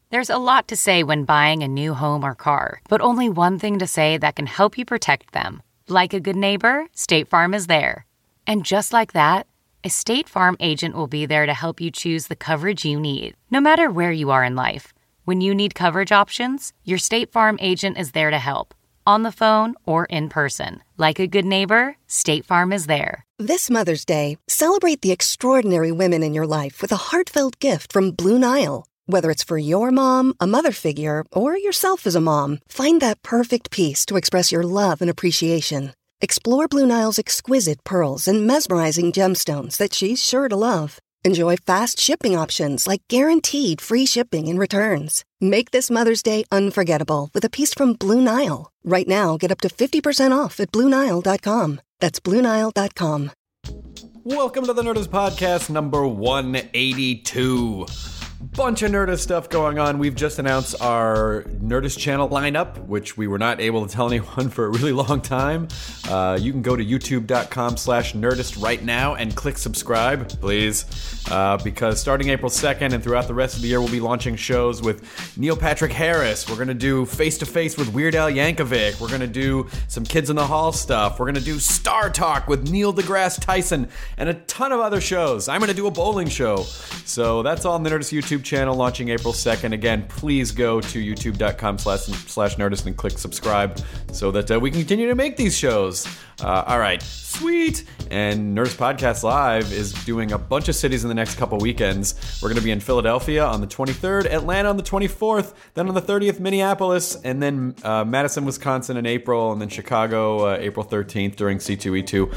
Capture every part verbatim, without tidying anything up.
There's a lot to say when buying a new home or car, but only one thing to say that can help you protect them. Like a good neighbor, State Farm is there. And just like that, a State Farm agent will be there to help you choose the coverage you need, no matter where you are in life. When you need coverage options, your State Farm agent is there to help, on the phone or in person. Like a good neighbor, State Farm is there. This Mother's Day, celebrate the extraordinary women in your life with a heartfelt gift from Blue Nile. Whether it's for your mom, a mother figure, or yourself as a mom, find that perfect piece to express your love and appreciation. Explore Blue Nile's exquisite pearls and mesmerizing gemstones that she's sure to love. Enjoy fast shipping options like guaranteed free shipping and returns. Make this Mother's Day unforgettable with a piece from Blue Nile. Right now, get up to fifty percent off at Blue Nile dot com. That's Blue Nile dot com. Welcome to the Nerdist Podcast number one eighty-two. Bunch of Nerdist stuff going on. We've just announced our Nerdist channel lineup, which we were not able to tell anyone for a really long time. Uh, you can go to youtube.com slash Nerdist right now and click subscribe, please. Uh, because starting April second and throughout the rest of the year, we'll be launching shows with Neil Patrick Harris. We're going to do face-to-face with Weird Al Yankovic. We're going to do some Kids in the Hall stuff. We're going to do Star Talk with Neil deGrasse Tyson and a ton of other shows. I'm going to do a bowling show. So that's all on the Nerdist YouTube channel launching April second. Again, please go to youtube.com slash, slash Nerdist and click subscribe so that uh, we can continue to make these shows. Uh, all right, sweet. And Nerdist Podcast Live is doing a bunch of cities in the next couple weekends. We're going to be in Philadelphia on the twenty-third, Atlanta on the twenty-fourth, then on the thirtieth, Minneapolis, and then uh, Madison, Wisconsin in April, and then Chicago uh, April thirteenth during C two E two.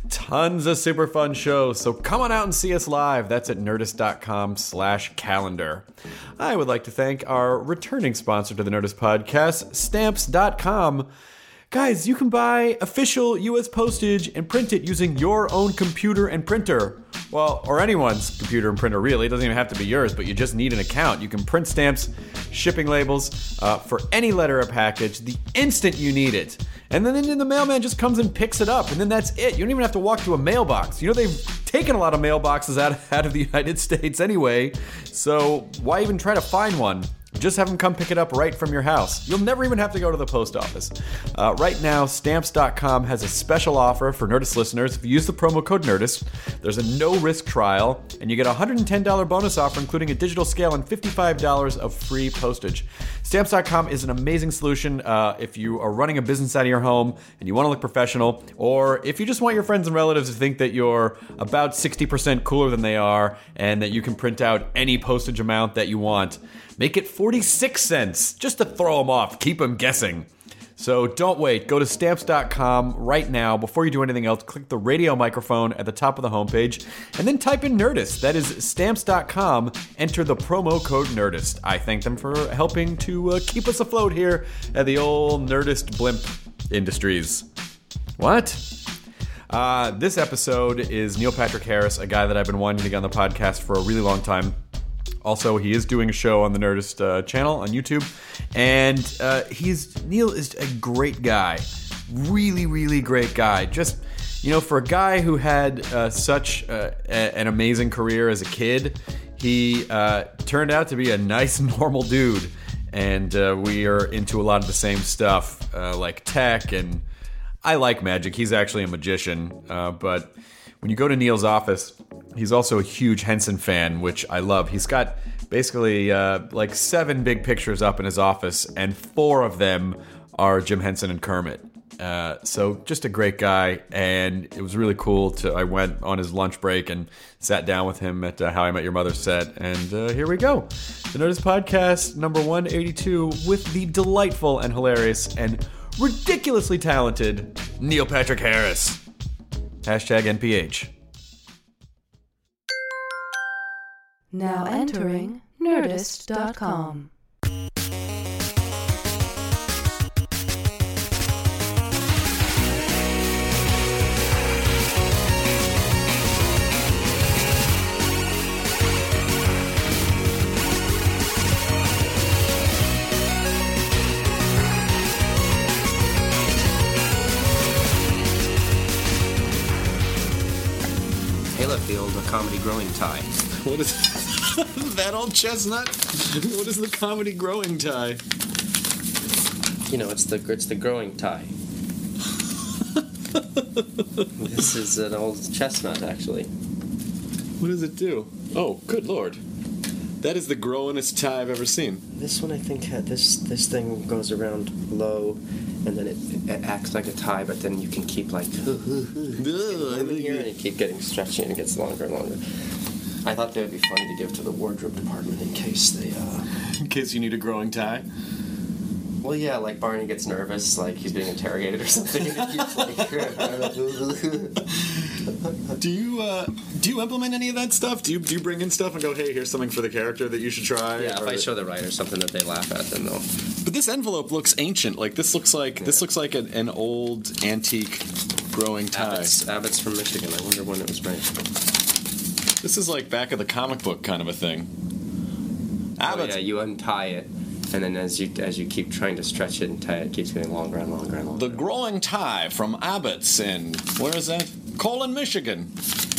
Tons of super fun shows, so come on out and see us live. That's at nerdist.com slash calendar. I would like to thank our returning sponsor to the Nerdist Podcast, stamps dot com. Guys, you can buy official U S postage and print it using your own computer and printer. Well, or anyone's computer and printer, really. It doesn't even have to be yours, but you just need an account. You can print stamps, shipping labels uh, for any letter or package the instant you need it. And then, then the mailman just comes and picks it up, and then that's it. You don't even have to walk to a mailbox. You know, they've taken a lot of mailboxes out, out of the United States anyway, so why even try to find one? Just have them come pick it up right from your house. You'll never even have to go to the post office. Uh, right now, stamps dot com has a special offer for Nerdist listeners. If you use the promo code NERDIST, there's a no-risk trial, and you get a one hundred ten dollars bonus offer, including a digital scale and fifty-five dollars of free postage. Stamps dot com is an amazing solution uh, if you are running a business out of your home and you want to look professional, or if you just want your friends and relatives to think that you're about sixty percent cooler than they are and that you can print out any postage amount that you want. Make it forty-six cents, just to throw them off, keep them guessing. So don't wait, go to stamps dot com right now. Before you do anything else, click the radio microphone at the top of the homepage, and then type in Nerdist. That is stamps dot com, enter the promo code Nerdist. I thank them for helping to uh, keep us afloat here at the old Nerdist Blimp Industries. What? Uh, this episode is Neil Patrick Harris, a guy that I've been wanting to get on the podcast for a really long time. Also, he is doing a show on the Nerdist uh, channel on YouTube, and uh, he's Neil is a great guy, really, really great guy. Just, you know, for a guy who had uh, such uh, a, an amazing career as a kid, he uh, turned out to be a nice, normal dude, and uh, we are into a lot of the same stuff, uh, like tech, and I like magic. He's actually a magician, uh, but when you go to Neil's office, he's also a huge Henson fan, which I love. He's got basically uh, like seven big pictures up in his office, and four of them are Jim Henson and Kermit. Uh, so just a great guy, and it was really cool. To I went on his lunch break and sat down with him at uh, How I Met Your Mother set, and uh, here we go. The Nerdist Podcast, number one eighty-two, with the delightful and hilarious and ridiculously talented Neil Patrick Harris. Hashtag N P H. Now entering Nerdist dot com. Field, a comedy growing tie. What is That old chestnut? What is the comedy growing tie? You know, it's the it's the growing tie. This is an old chestnut, actually. What does it do? Oh, good lord. That is the growingest tie I've ever seen. This one, I think, had this this thing goes around low, and then it, it acts like a tie, but then you can keep like Ugh, I think here, it- and you keep getting stretchy, and it gets longer and longer. I thought they would be funny to give to the wardrobe department in case they. Uh... In case you need a growing tie. Well, yeah, like Barney gets nervous, like he's being interrogated or something. And it keeps like. Do you uh, do you implement any of that stuff? Do you do you bring in stuff and go, hey, here's something for the character that you should try? Yeah, if Or I that- show the writer something that they laugh at, then they'll. But this envelope looks ancient. Like this looks like this looks like an, an old antique growing tie. Abbott's, Abbott's from Michigan. I wonder when it was made. This is like back of the comic book kind of a thing. Oh, Abbott's. yeah, you untie it, and then as you as you keep trying to stretch it and tie it, it keeps getting longer and longer and longer. The growing tie from Abbott's in, where is that? Colon, Michigan.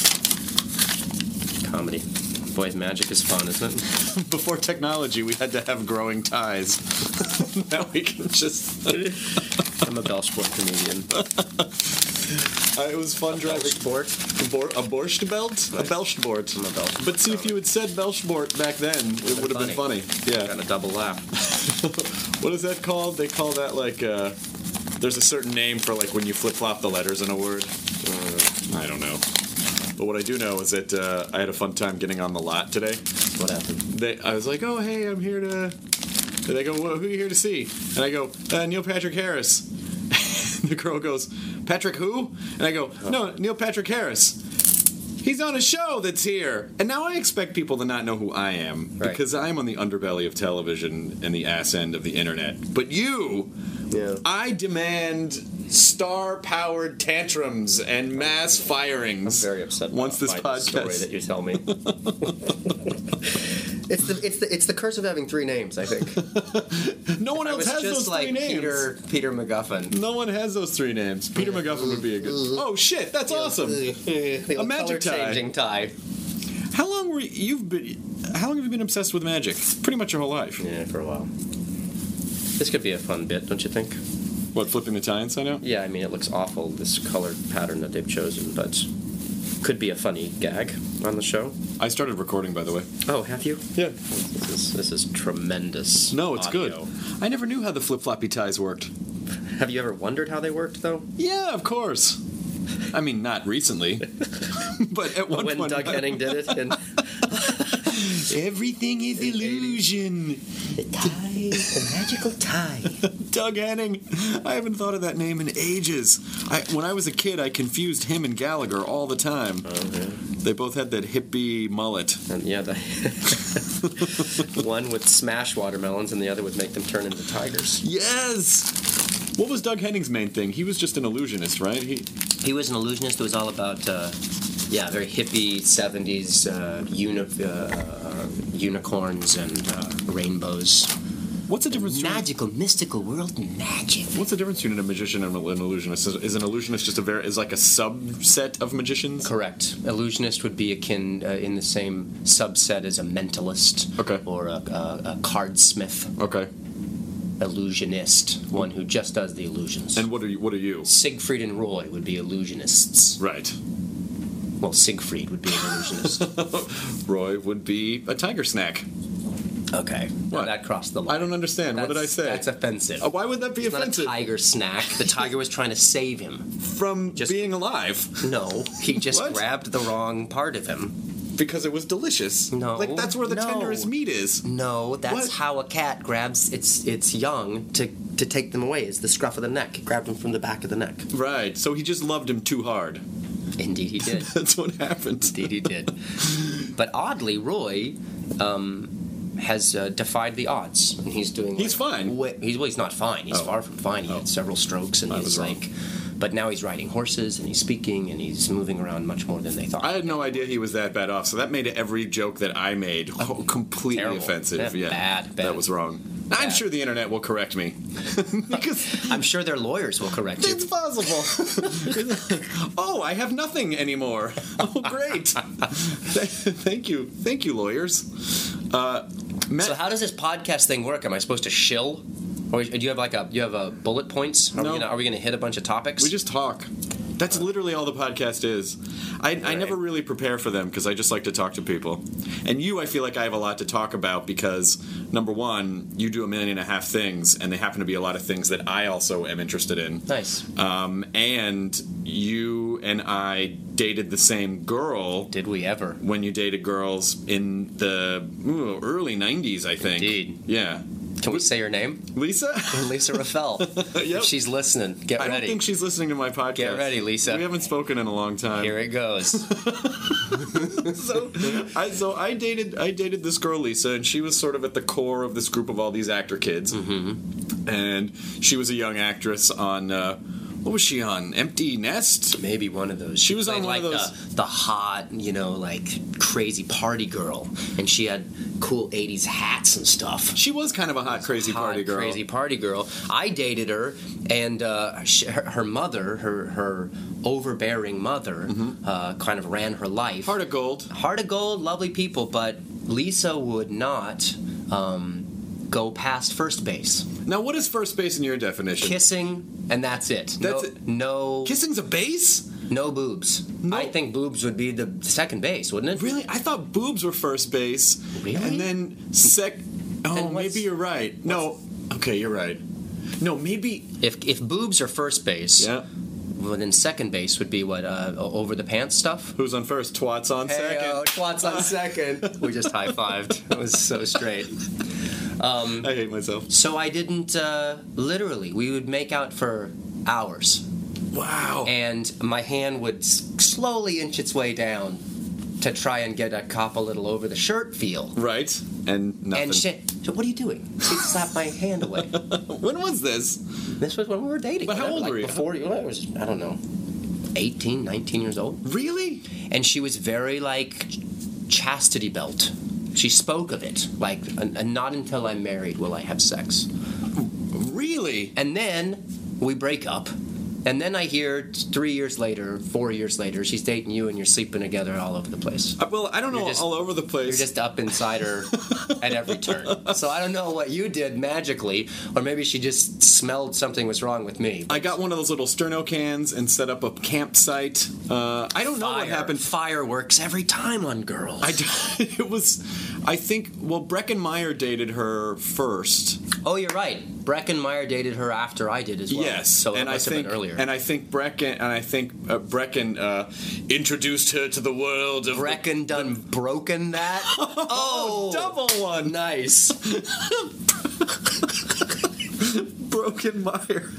Comedy. Boy, magic is fun, isn't it? Before technology, we had to have growing ties. Now we can just. I'm a Belsport comedian. Uh, it was fun driving. Belsport? A, bor- a borscht belt? A Belschbort. I'm a Belsport. But see, if you had said Belschbort back then, it would have been funny. Yeah. Got a double laugh. What is that called? They call that like, uh, there's a certain name for like when you flip-flop the letters in a word. Uh, I don't know. But what I do know is that uh, I had a fun time getting on the lot today. What happened? They, I was like, oh, hey, I'm here to... And they go, well, who are you here to see? And I go, uh, Neil Patrick Harris. The girl goes, Patrick who? And I go, no, Neil Patrick Harris. He's on a show that's here. And now I expect people to not know who I am. Right. Because I'm on the underbelly of television and the ass end of the internet. But you, Yeah. I demand star-powered tantrums and mass firings. I'm very upset Once this by the story podcast... that you tell me. It's the it's the it's the curse of having three names, I think. No one I else was has just those like three names. Peter Peter MacGuffin. No one has those three names. Peter MacGuffin would be a good. Oh shit, that's awesome. The A magic tie. changing tie. How long were you, you've been? How long have you been obsessed with magic? Pretty much your whole life. Yeah, for a while. This could be a fun bit, don't you think? What, flipping the tie inside out? Yeah, I mean, it looks awful, this color pattern that they've chosen, but could be a funny gag on the show. I started recording, by the way. Oh, have you? Yeah. This is, this is tremendous. No, it's audio. good. I never knew how the flip floppy ties worked. Have you ever wondered how they worked, though? Yeah, of course. I mean, not recently, but at one when point. Doug Henning did it, and Everything is illusion. the tie, the magical tie. Doug Henning. I haven't thought of that name in ages. I, when I was a kid, I confused him and Gallagher all the time. Oh, yeah. They both had that hippie mullet. And yeah, the one would smash watermelons, and the other would make them turn into tigers. Yes. What was Doug Henning's main thing? He was just an illusionist, right? He. He was an illusionist. It was all about, uh, yeah, very hippie seventies uh, uni- uh, uh, unicorns and uh, rainbows. What's the difference? Between, Magical, mystical world magic. what's the difference between a magician and an illusionist? Is, is an illusionist just a very is like a subset of magicians? Correct. Illusionist would be akin uh, in the same subset as a mentalist. Okay. Or a, a, a cardsmith. Okay. Illusionist, one who just does the illusions. And what are you? What are you? Siegfried and Roy would be illusionists. Right. Well, Siegfried would be an illusionist. Roy would be a tiger snack. Okay. Now What? that crossed the line. I don't understand. What did I That's- say? That's offensive. Uh, why would that be It's offensive? not a tiger snack. The tiger was trying to save him. From Just- being alive. No, he just What? grabbed the wrong part of him. Because it was delicious. No, Like, that's where the no. tenderest meat is. No, that's What? how a cat grabs its its young to to take them away. It's the scruff of the neck. He grabbed him from the back of the neck. Right. So he just loved him too hard. Indeed, he did. That's what happened. Indeed, he did. But oddly, Roy um, has uh, defied the odds, and he's doing. He's like, fine. Way, he's well, he's not fine. He's Oh. far from fine. He Oh. had several strokes, and I he's was wrong. like. But now he's riding horses, and he's speaking, and he's moving around much more than they thought. I had no idea he was that bad off, so that made every joke that I made completely Terrible. offensive. Yeah, Yeah, bad, bad. That was wrong. I'm sure the internet will correct me. Because I'm sure their lawyers will correct you. it's possible. Oh, I have nothing anymore. Oh, great. Thank you. Thank you, lawyers. Uh, Matt, So how does this podcast thing work? Am I supposed to shill? Or do you have like a you have a bullet points? Are No. we gonna, are we going to hit a bunch of topics? we just talk. That's literally all the podcast is. I, I Right. never really prepare for them because I just like to talk to people. And you, I feel like I have a lot to talk about because, number one, you do a million and a half things, and they happen to be a lot of things that I also am interested in. Nice. Um, and you and I dated the same girl Did we ever? when you dated girls in the ooh, early nineties, I think. Indeed. Yeah. Can we say her name? Lisa? Lisa Raffel. Yep. If she's listening, get I don't ready. think she's listening to my podcast. Get ready, Lisa. We haven't spoken in a long time. Here it goes. so, I, so I dated I dated this girl Lisa, and she was sort of at the core of this group of all these actor kids. Mm-hmm. And she was a young actress on uh, what was she on? Empty Nest? Maybe one of those. She was on played one like of those- The, the hot, you know, like crazy party girl, and she had cool eighties hats and stuff. She was kind of a hot, crazy Hot, party girl. Crazy party girl. I dated her, and uh, she, her, her mother, her her overbearing mother, uh, kind of ran her life. Heart of gold. Heart of gold, lovely people, but Lisa would not um, go past first base. Now, what is first base in your definition? Kissing, and that's it. That's no, it. no, Kissing's a base? no boobs. No. I think boobs would be the second base, wouldn't it? Really? I thought boobs were first base. Really? And then sec. Oh, Then what's- maybe you're right. No. Okay, you're right. No, maybe. If if boobs are first base, Yeah. well, then second base would be what uh, over the pants stuff. Who's on first? Twats on second. Hey, oh, twats on second. We just high fived. It was so straight. I hate myself. So I didn't uh, literally. We would make out for hours, Wow. and my hand would s- slowly inch its way down to try and get a cop a little over the shirt feel. Right. And nothing. And she, so what are you doing? She slapped my hand away. When was this? This was when we were dating. But how whatever, old like were you? Before you, I was, I don't know, eighteen, nineteen years old. Really? And she was very like chastity belt. She spoke of it like, and, and not until I'm married will I have sex. Really? And then we break up. And then I hear t- three years later, four years later, she's dating you and you're sleeping together all over the place. Uh, well, I don't know, You're just- all over the place. You're just up inside her at every turn. So I don't know what you did magically, or maybe she just smelled something was wrong with me. I got one of those little sterno cans and set up a campsite. Uh, I don't know what Fire- happened. Fireworks every time on girls. I d- it was, I think, well, Breckenmeyer dated her first. Oh, you're right. Breckenmeyer dated her after I did as well. Yes, So it and I must have think, been earlier. and I think Brecken, and I think uh, Brecken uh, introduced her to the world of the- Brecken done broken that? Oh, double one. nice. Broken Meyer.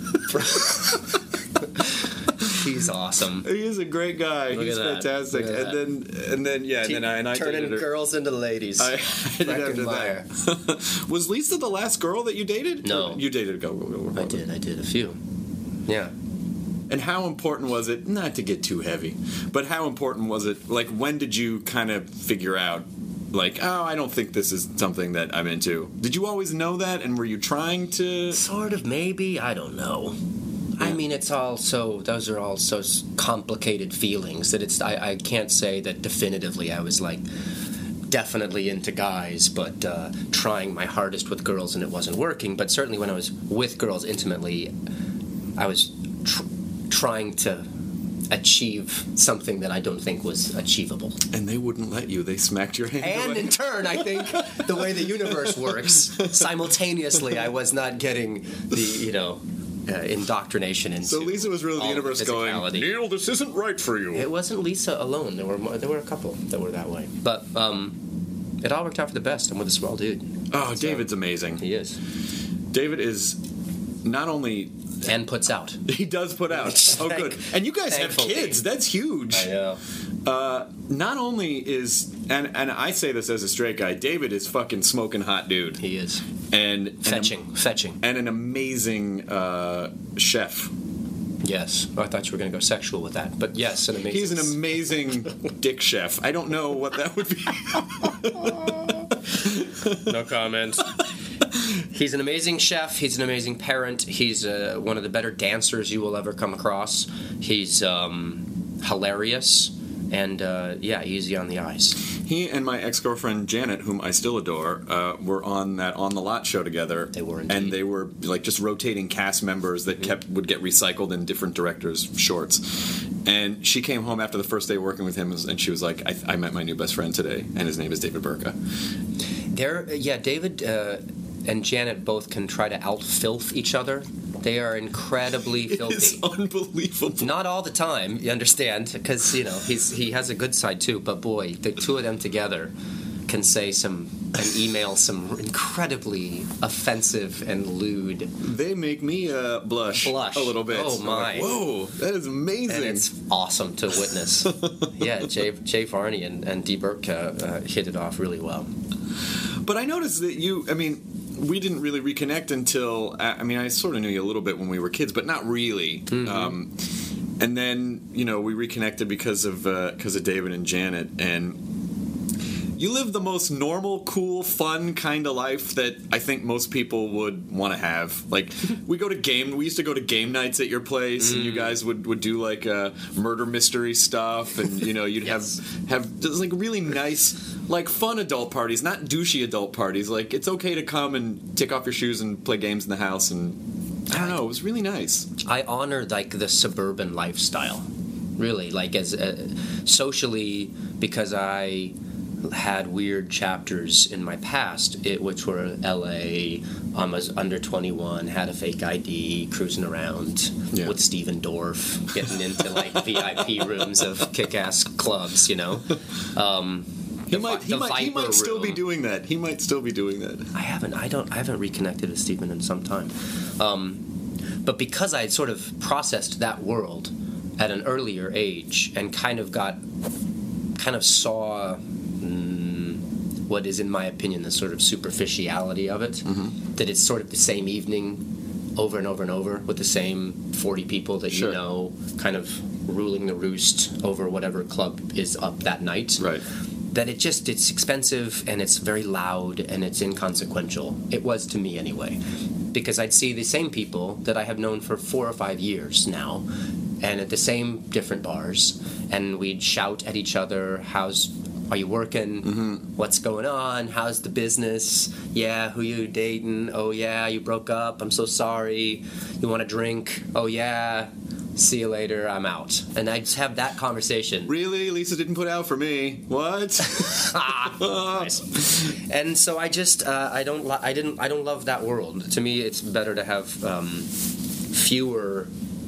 He's awesome. He is a great guy. Look He's at that. fantastic. Look at and then, and then, yeah, and then I and I Turning dated her. girls into ladies. I, I did after Breckenmeyer. that. Was Lisa the last girl that you dated? No. You dated a girl. I did. I did a few. Yeah. And how important was it, not to get too heavy, but how important was it, like, when did you kind of figure out, like, oh, I don't think this is something that I'm into? Did you always know that, and were you trying to... Sort of, maybe. I don't know. I mean, it's all so, those are all so s- complicated feelings that it's, I, I can't say that definitively I was like definitely into guys, but uh, trying my hardest with girls and it wasn't working. But certainly when I was with girls intimately, I was tr- trying to achieve something that I don't think was achievable. And they wouldn't let you. They smacked your hand And away. in turn, I think the way the universe works, simultaneously, I was not getting the, you know, uh, indoctrination into. So Lisa was really the all universe going, physicality. Neil, this isn't right for you. It wasn't Lisa alone. There were more, there were a couple that were that way, but um, it all worked out for the best. I'm with a swell dude. Oh, David's amazing. He is, David is not only... and puts out. He does put out. Oh, Thank- good. And you guys have thankfully. kids. That's huge. know. Uh, not only is... And, and I say this as a straight guy. David is fucking smoking hot dude. He is And... and fetching, fetching. And an amazing uh, chef. Yes. Oh, I thought you were going to go sexual with that, but yes, an amazing. He's an amazing dick chef. I don't know what that would be. No comment. He's an amazing chef. He's an amazing parent. He's uh, one of the better dancers you will ever come across. He's um, hilarious. And, uh, yeah, easy on the eyes. He and my ex-girlfriend, Janet, whom I still adore, uh, were on that On the Lot show together. They were, indeed. And they were, like, just rotating cast members that mm-hmm. kept would get recycled in different directors' shorts. And she came home after the first day working with him, and she was like, I, I met my new best friend today, and his name is David Burka. They're, yeah, David uh, and Janet both can try to out-filth each other. They are incredibly filthy. It's unbelievable. Not all the time, you understand, because, you know, he's he has a good side, too. But, boy, the two of them together can say some and email some incredibly offensive and lewd. They make me uh, blush, blush a little bit. Oh, my. Like, whoa, that is amazing. And it's awesome to witness. Yeah, Jay, Jay Varney and, and Dee Burke uh, uh, hit it off really well. But I noticed that you, I mean... we didn't really reconnect until, I mean, I sort of knew you a little bit when we were kids, but not really. Mm-hmm. Um, and then, you know, we reconnected because of uh, because of David and Janet, and you live the most normal, cool, fun kind of life that I think most people would want to have. Like, we go to game, we used to go to game nights at your place, mm. and you guys would, would do, like, uh, murder mystery stuff, and, you know, you'd yes. have, have just, like, really nice... like fun adult parties, not douchey adult parties. Like, it's okay to come and take off your shoes and play games in the house, and I don't know, it was really nice. I honor, like, the suburban lifestyle, really, like, as uh, socially, because I had weird chapters in my past, it, which were L A, I was under twenty-one, had a fake I D, cruising around yeah. with Steven Dorff, getting into, like, V I P rooms of kick-ass clubs, you know? Um... He the, might. He might, he might still room. be doing that. He might still be doing that. I haven't. I don't. I haven't reconnected with Stephen in some time. Um, but because I had sort of processed that world at an earlier age and kind of got, kind of saw mm, what is, in my opinion, the sort of superficiality of it. Mm-hmm. That it's sort of the same evening, over and over and over, with the same forty people that sure. you know, kind of ruling the roost over whatever club is up that night. Right. That it just, it's expensive, and it's very loud, and it's inconsequential. It was to me, anyway. Because I'd see the same people that I have known for four or five years now, and at the same different bars, and we'd shout at each other, how's, are you working? Mm-hmm. What's going on? How's the business? Yeah, who you dating? Oh, yeah, you broke up. I'm so sorry. You want a drink? Oh, yeah. See you later, I'm out. And I just have that conversation. Really? Lisa didn't put out for me. What? Nice. And so I just uh, I don't lo- I didn't I don't love that world. To me, it's better to have um, fewer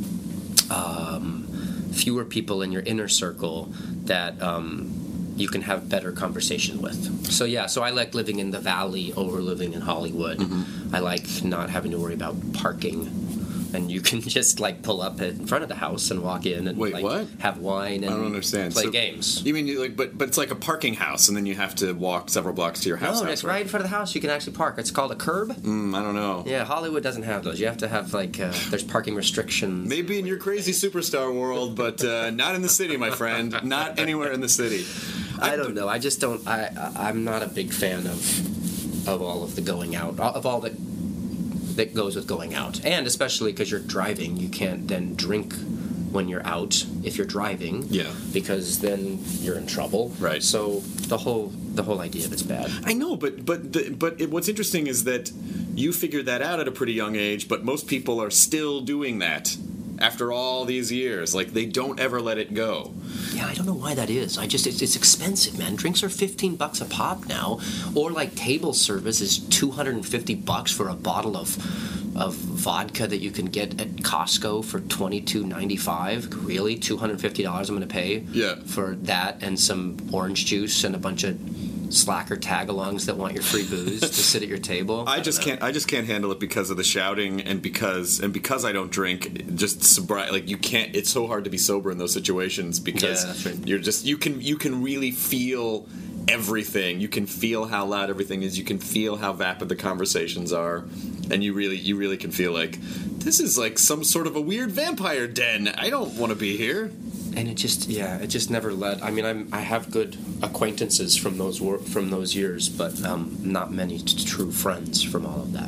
um, fewer people in your inner circle that um, you can have better conversation with. So yeah, so I like living in the valley over living in Hollywood. Mm-hmm. I like not having to worry about parking. And you can just, like, pull up in front of the house and walk in and Wait, like what? have wine and I don't understand. play so, games. You mean you like, but but it's like a parking house, and then you have to walk several blocks to your house? No, house, it's right in front of the house. You can actually park. It's called a curb. Mm, I don't know. Yeah, Hollywood doesn't have those. You have to have like uh, there's parking restrictions. Maybe in your crazy superstar world, but uh, not in the city, my friend. Not anywhere in the city. I, I don't know. I just don't. I I'm not a big fan of of all of the going out of all the. that goes with going out, and especially because you're driving, you can't then drink when you're out if you're driving, yeah, because then you're in trouble, right? So the whole the whole idea of it's bad. I know, but but the, but it, what's interesting is that you figured that out at a pretty young age, but most people are still doing that after all these years. Like, they don't ever let it go. Yeah, I don't know why that is. I just it's, it's expensive, man. Drinks are fifteen bucks a pop now, or like table service is two hundred and fifty bucks for a bottle of of vodka that you can get at Costco for twenty-two ninety-five. Really, two hundred and fifty dollars I'm going to pay yeah. for that and some orange juice and a bunch of slacker tag-alongs that want your free booze to sit at your table. I, I just know. can't. I just can't handle it because of the shouting and because and because I don't drink. Just sobri- like you can't. It's so hard to be sober in those situations because yeah, that's right. you're just you can you can really feel everything. You can feel how loud everything is. You can feel how vapid the conversations are, and you really you really can feel like this is like some sort of a weird vampire den. I don't want to be here. And it just, yeah, it just never led. I mean, I'm, I have good acquaintances from those wor- from those years, but um, not many t- true friends from all of that.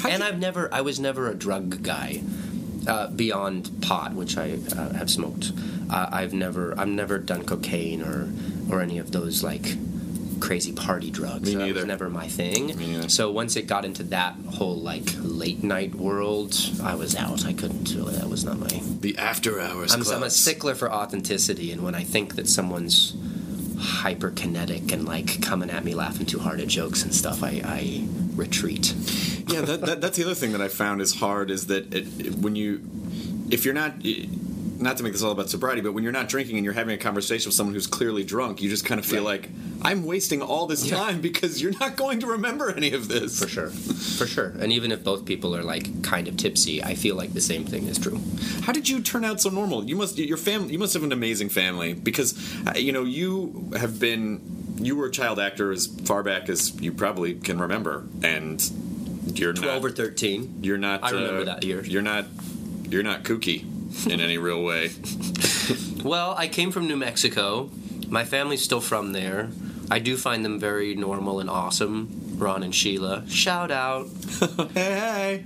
and I've never, I was never a drug guy. Uh, beyond pot, which I uh, have smoked, uh, I've never, I've never done cocaine or, or any of those like crazy party drugs. Me neither. That was never my thing. Me neither. So once it got into that whole like late night world, I was out. I couldn't really. That was not my. The after hours. I'm, clubs. I'm a stickler for authenticity, and when I think that someone's hyperkinetic and like coming at me laughing too hard at jokes and stuff, I, I retreat. Yeah, that, that, that's the other thing that I found is hard is that it, it, when you, if you're not, not to make this all about sobriety, but when you're not drinking and you're having a conversation with someone who's clearly drunk, you just kind of feel right. like, I'm wasting all this yeah. time because you're not going to remember any of this. For sure. For sure. And even if both people are like kind of tipsy, I feel like the same thing is true. How did you turn out so normal? You must, your family, you must have an amazing family because, uh, you know, you have been, you were a child actor as far back as you probably can remember, and you're twelve not, or thirteen. You're not. I remember uh, that year. You're not. You're not kooky in any real way. Well, I came from New Mexico. My family's still from there. I do find them very normal and awesome. Ron and Sheila, shout out. Hey, hey.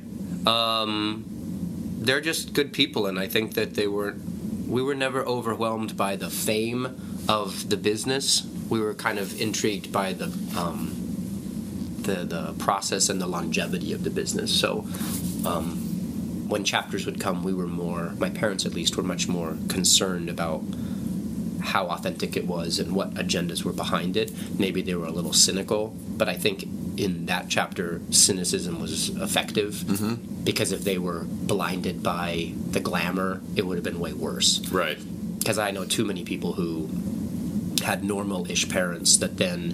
Um, they're just good people, and I think that they were. We were never overwhelmed by the fame of the business. We were kind of intrigued by the. Um, The, the process and the longevity of the business. So um, when chapters would come, we were more, my parents at least, were much more concerned about how authentic it was and what agendas were behind it. Maybe they were a little cynical, but I think in that chapter, cynicism was effective mm-hmm. because if they were blinded by the glamour, it would have been way worse. Right. Because I know too many people who had normal-ish parents that then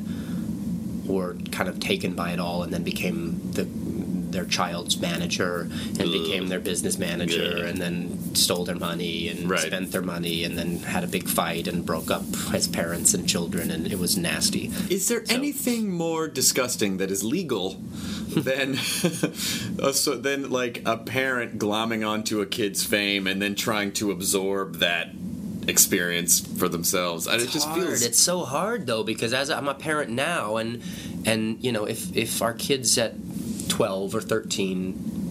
were kind of taken by it all and then became the their child's manager and Ugh. became their business manager yeah. and then stole their money and right. spent their money and then had a big fight and broke up as parents and children, and it was nasty. Is there so. anything more disgusting that is legal than uh, so than like a parent glomming onto a kid's fame and then trying to absorb that experience for themselves? It's it just hard. feels It's so hard though, because as I'm a parent now, and and you know, if if our kids at twelve or thirteen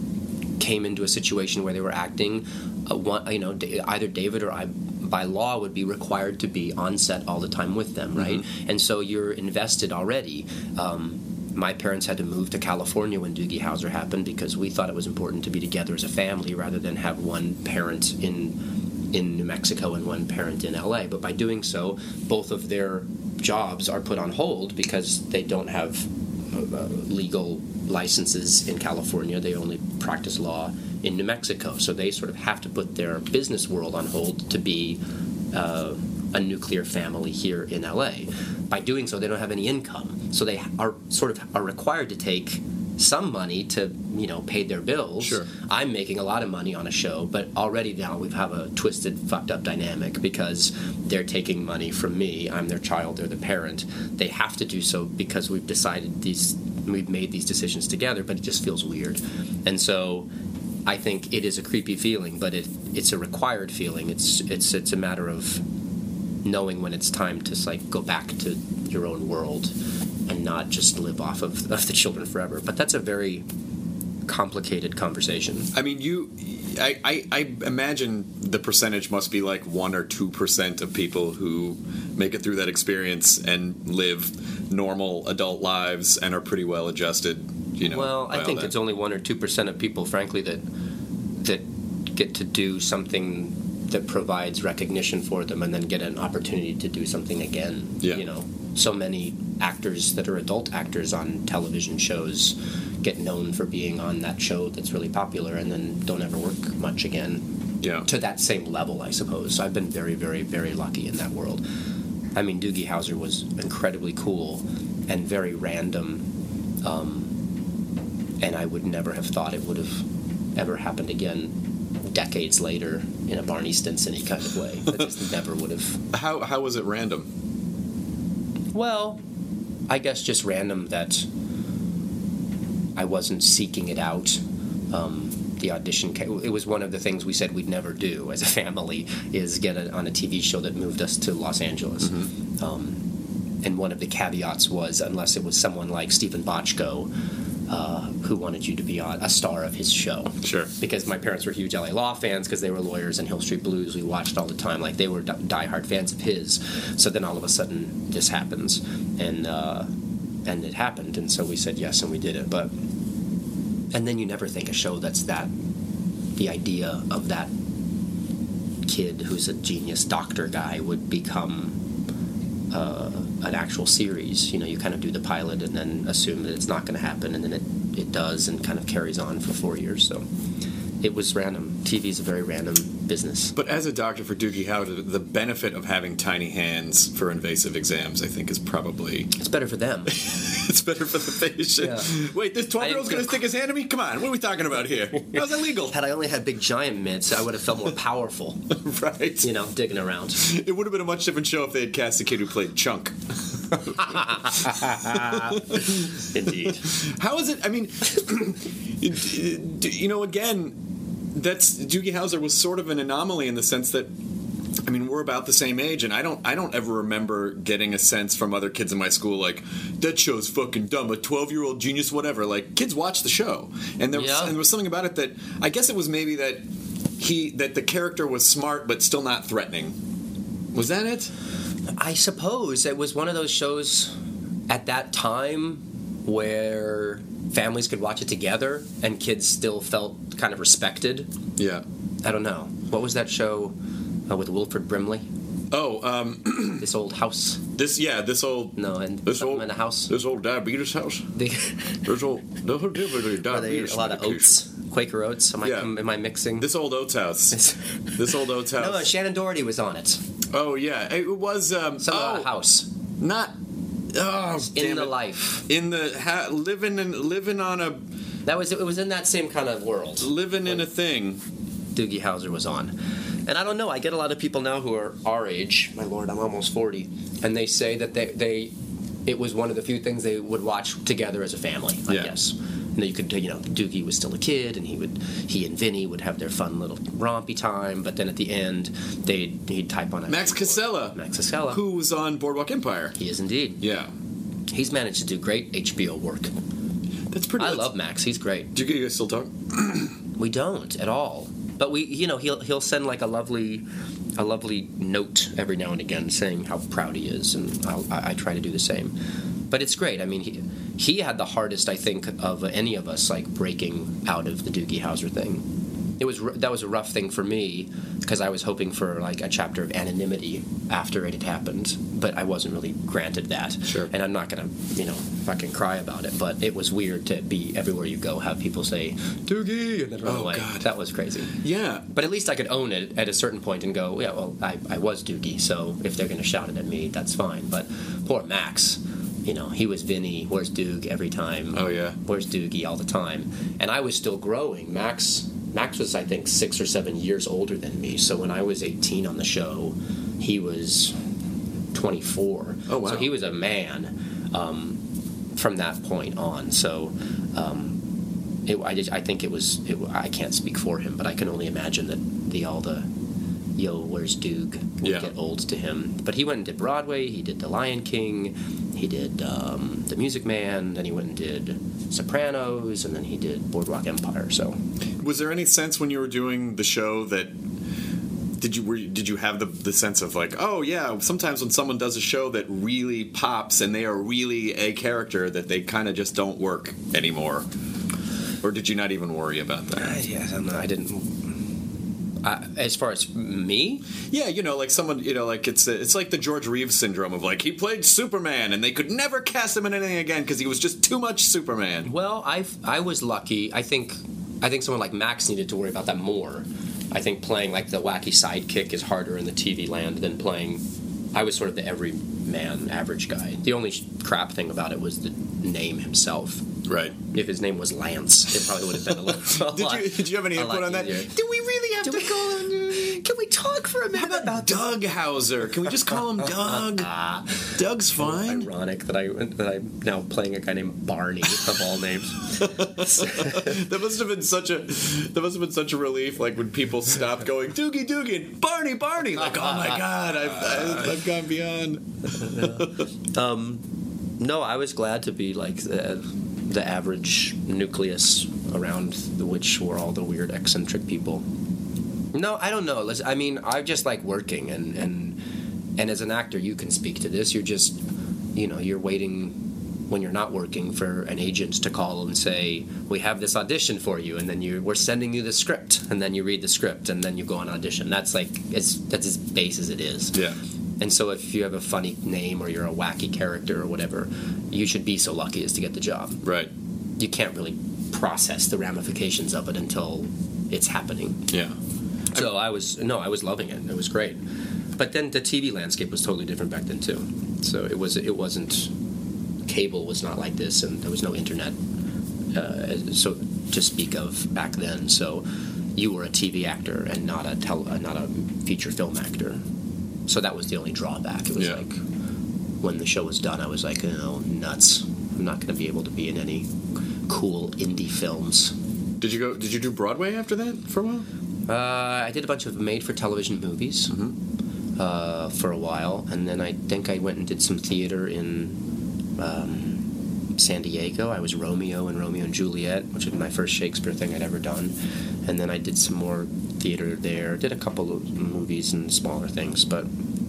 came into a situation where they were acting, uh, one, you know, either David or I, by law, would be required to be on set all the time with them, right? Mm-hmm. And so you're invested already. Um, my parents had to move to California when Doogie Howser happened because we thought it was important to be together as a family rather than have one parent in. in New Mexico and one parent in L A. But by doing so, both of their jobs are put on hold because they don't have uh, legal licenses in California. They only practice law in New Mexico. So they sort of have to put their business world on hold to be uh, a nuclear family here in L A. By doing so, they don't have any income. So they are sort of are required to take some money to, you know, pay their bills. Sure. I'm making a lot of money on a show, but already now we have a twisted, fucked up dynamic because they're taking money from me. I'm their child, they're the parent. They have to do so because we've decided these, we've made these decisions together, but it just feels weird. And so I think it is a creepy feeling, but it it's a required feeling. It's it's it's a matter of knowing when it's time to like go back to your own world and not just live off of, of the children forever. But that's a very complicated conversation. I mean, you, I, I, I imagine the percentage must be like one or two percent of people who make it through that experience and live normal adult lives and are pretty well adjusted. You know. Well, I think that. it's only one or two percent of people, frankly, that that get to do something that provides recognition for them and then get an opportunity to do something again. Yeah. You know, so many actors that are adult actors on television shows get known for being on that show that's really popular and then don't ever work much again. Yeah. To that same level, I suppose. I've been very, very, very lucky in that world. I mean, Doogie Howser was incredibly cool and very random, um, and I would never have thought it would have ever happened again decades later in a Barney Stinson-y kind of way. That just never would have. How how was it random? Well, I guess just random that I wasn't seeking it out. Um, the audition, it was one of the things we said we'd never do as a family, is get a, on a T V show that moved us to Los Angeles. Mm-hmm. Um, and one of the caveats was, unless it was someone like Stephen Bochco, uh, who wanted you to be on a star of his show. Sure. Because my parents were huge L A Law fans because they were lawyers, and Hill Street Blues we watched all the time. Like, they were di- diehard fans of his. So then all of a sudden this happens, and uh, and it happened, and so we said yes, and we did it. But and then you never think a show that's that, the idea of that kid who's a genius doctor guy would become uh, an actual series. You know, you kind of do the pilot and then assume that it's not going to happen, and then it, it does, and kind of carries on for four years. So it was random. T V is a very random business. But as a doctor for Doogie Howser, the benefit of having tiny hands for invasive exams, I think, is probably... It's better for them. It's better for the patient. Yeah. Wait, this twelve-year-old's going to stick his hand at me? Come on, what are we talking about here? How's that legal? Had I only had big giant mitts, I would have felt more powerful. Right. You know, digging around. It would have been a much different show if they had cast the kid who played Chunk. Indeed. How is it? I mean, you know, again, that's Doogie Howser was sort of an anomaly in the sense that, I mean, we're about the same age, and I don't, I don't ever remember getting a sense from other kids in my school like, that show's fucking dumb, a twelve-year-old genius, whatever. Like, kids watch the show, and there was, Yeah. and there was something about it that I guess it was maybe that he, that the character was smart but still not threatening. Was that it? I suppose it was one of those shows at that time where families could watch it together and kids still felt kind of respected. Yeah. I don't know. What was that show uh, with Wilford Brimley? Oh, um, This Old House? this, yeah, this old, No, and this something old, in a house? this old diabetes house. The, There's old, no, were they diabetes a lot of medication. oats? Quaker Oats? Am I, Yeah. am, am I mixing? This old Oats house. This old Oats house. No, Shannon Doherty was on it. Oh yeah, it was. Um, Some oh, uh, house. not. Oh, In damn the it. life. In the ha- living and living on a That was it was in that same kind of world. living in a thing. Doogie Howser was on. And I don't know, I get a lot of people now who are our age, my lord, I'm almost forty, and they say that they, they it was one of the few things they would watch together as a family, I Yeah. guess. And you could, you know, Doogie was still a kid, and he would, he and Vinny would have their fun little rompy time, but then at the end, they'd, he'd type on a Max keyboard. Casella, Max Casella. who was on Boardwalk Empire. He is indeed. Yeah, He's managed to do great H B O work. that's pretty. I that's- love Max, he's great. Do you guys still talk? We don't at all. But we, you know, he'll he'll send like a lovely, a lovely note every now and again saying how proud he is, and I'll, I, I try to do the same. But it's great. I mean, he he had the hardest, I think, of any of us, like breaking out of the Doogie Howser thing. It was r- that was a rough thing for me because I was hoping for like a chapter of anonymity after it had happened, but I wasn't really granted that. Sure. And I'm not gonna, you know, fucking cry about it. But it was weird to be everywhere you go, have people say Doogie and then run Oh, away. God. That was crazy. Yeah, But at least I could own it at a certain point and go, yeah, well, I, I was Doogie, so if they're going to shout it at me, that's fine. But poor Max, you know, he was Vinny, where's Doog every time. Oh, yeah. Where's Doogie all the time. And I was still growing. Max Max was, I think, six or seven years older than me, so when I was eighteen on the show, he was twenty-four. Oh, wow. So he was a man um, from that point on. So... Um, It, I, just, I think it was. It, I can't speak for him, but I can only imagine that the all the yo, where's Doog would Yeah. get old to him. But he went and did Broadway. He did The Lion King. He did um, The Music Man. Then he went and did Sopranos, and then he did Boardwalk Empire. So was there any sense when you were doing the show that did you were, did you have the the sense of like, oh yeah, sometimes when someone does a show that really pops and they are really a character that they kind of just don't work anymore? Or did you not even worry about that? yeah, I don't know. I didn't. I, as far as me, Yeah, you know, like someone, you know, like it's it's like the George Reeves syndrome of like he played Superman and they could never cast him in anything again because he was just too much Superman. well, I I was lucky. I think I think someone like Max needed to worry about that more. I think playing like the wacky sidekick is harder in the T V land than playing. I was sort of the everyman, average guy. The only crap thing about it was the name himself. Right. If his name was Lance, it probably would have been a little. A Did lot, you did you have any a input lot on that? easier. Do we really have Do to we- call him? Can we talk for a minute How about Doug Hauser? Can we just call him Doug? Doug's fine. Ironic that I that I'm now playing a guy named Barney of all names. That must have been such a that must have been such a relief. Like when people stopped going Doogie Doogie and Barney Barney. Like oh my god, I've I've, I've gone beyond. Um, no, I was glad to be like uh, the average nucleus around which were all the weird eccentric people. No, I don't know. Listen, I mean, I just like working, and, and and as an actor, you can speak to this. You're just, you know, you're waiting when you're not working for an agent to call and say, we have this audition for you, and then you we're sending you the script, and then you read the script, and then you go on audition. That's like it's that's as base as it is. Yeah. And so if you have a funny name or you're a wacky character or whatever, you should be so lucky as to get the job. Right. You can't really process the ramifications of it until it's happening. Yeah. So I was, no, I was loving it. It was great. But then the T V landscape was totally different back then, too. So it, was, it wasn't, cable was not like this, and there was no internet uh, so to speak of back then. So you were a T V actor and not a, tele, not a feature film actor. So that was the only drawback. It was yeah. like, when the show was done, I was like, oh, nuts. I'm not going to be able to be in any cool indie films. Did you go? Did you do Broadway after that for a while? Uh, I did a bunch of made-for-television movies mm-hmm. uh, for a while, and then I think I went and did some theater in um, San Diego. I was Romeo in Romeo and Juliet, which was my first Shakespeare thing I'd ever done. And then I did some more theater there, did a couple of movies and smaller things, but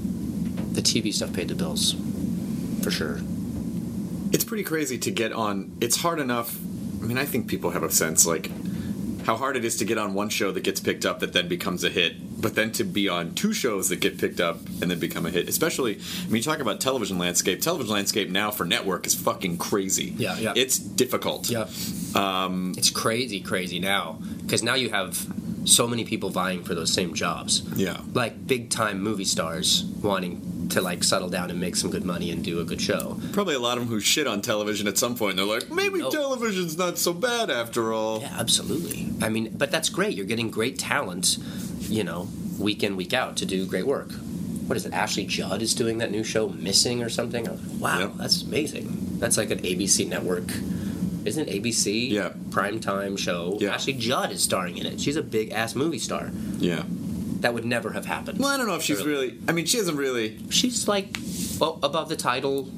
the T V stuff paid the bills, for sure. It's pretty crazy to get on. It's hard enough. I mean, I think people have a sense, like, how hard it is to get on one show that gets picked up that then becomes a hit, but then to be on two shows that get picked up and then become a hit. Especially, I mean, you talk about television landscape. Television landscape now for network is fucking crazy. Yeah, yeah. It's difficult. Yeah. Um, it's crazy, crazy now. Because now you have so many people vying for those same jobs. Yeah. Like big-time movie stars wanting to, like, settle down and make some good money and do a good show. Probably a lot of them who shit on television at some point. And they're like, maybe no. television's not so bad after all. Yeah, absolutely. I mean, but that's great. You're getting great talent, you know, week in, week out to do great work. What is it? Ashley Judd is doing that new show, Missing or something? Like, wow, yep. That's amazing. That's like an A B C network. Isn't it A B C? Yeah. Primetime show. Yeah. Ashley Judd is starring in it. She's a big-ass movie star. Yeah. That would never have happened. Well, I don't know if she's really... I mean, she isn't really... She's, like, well, above the title...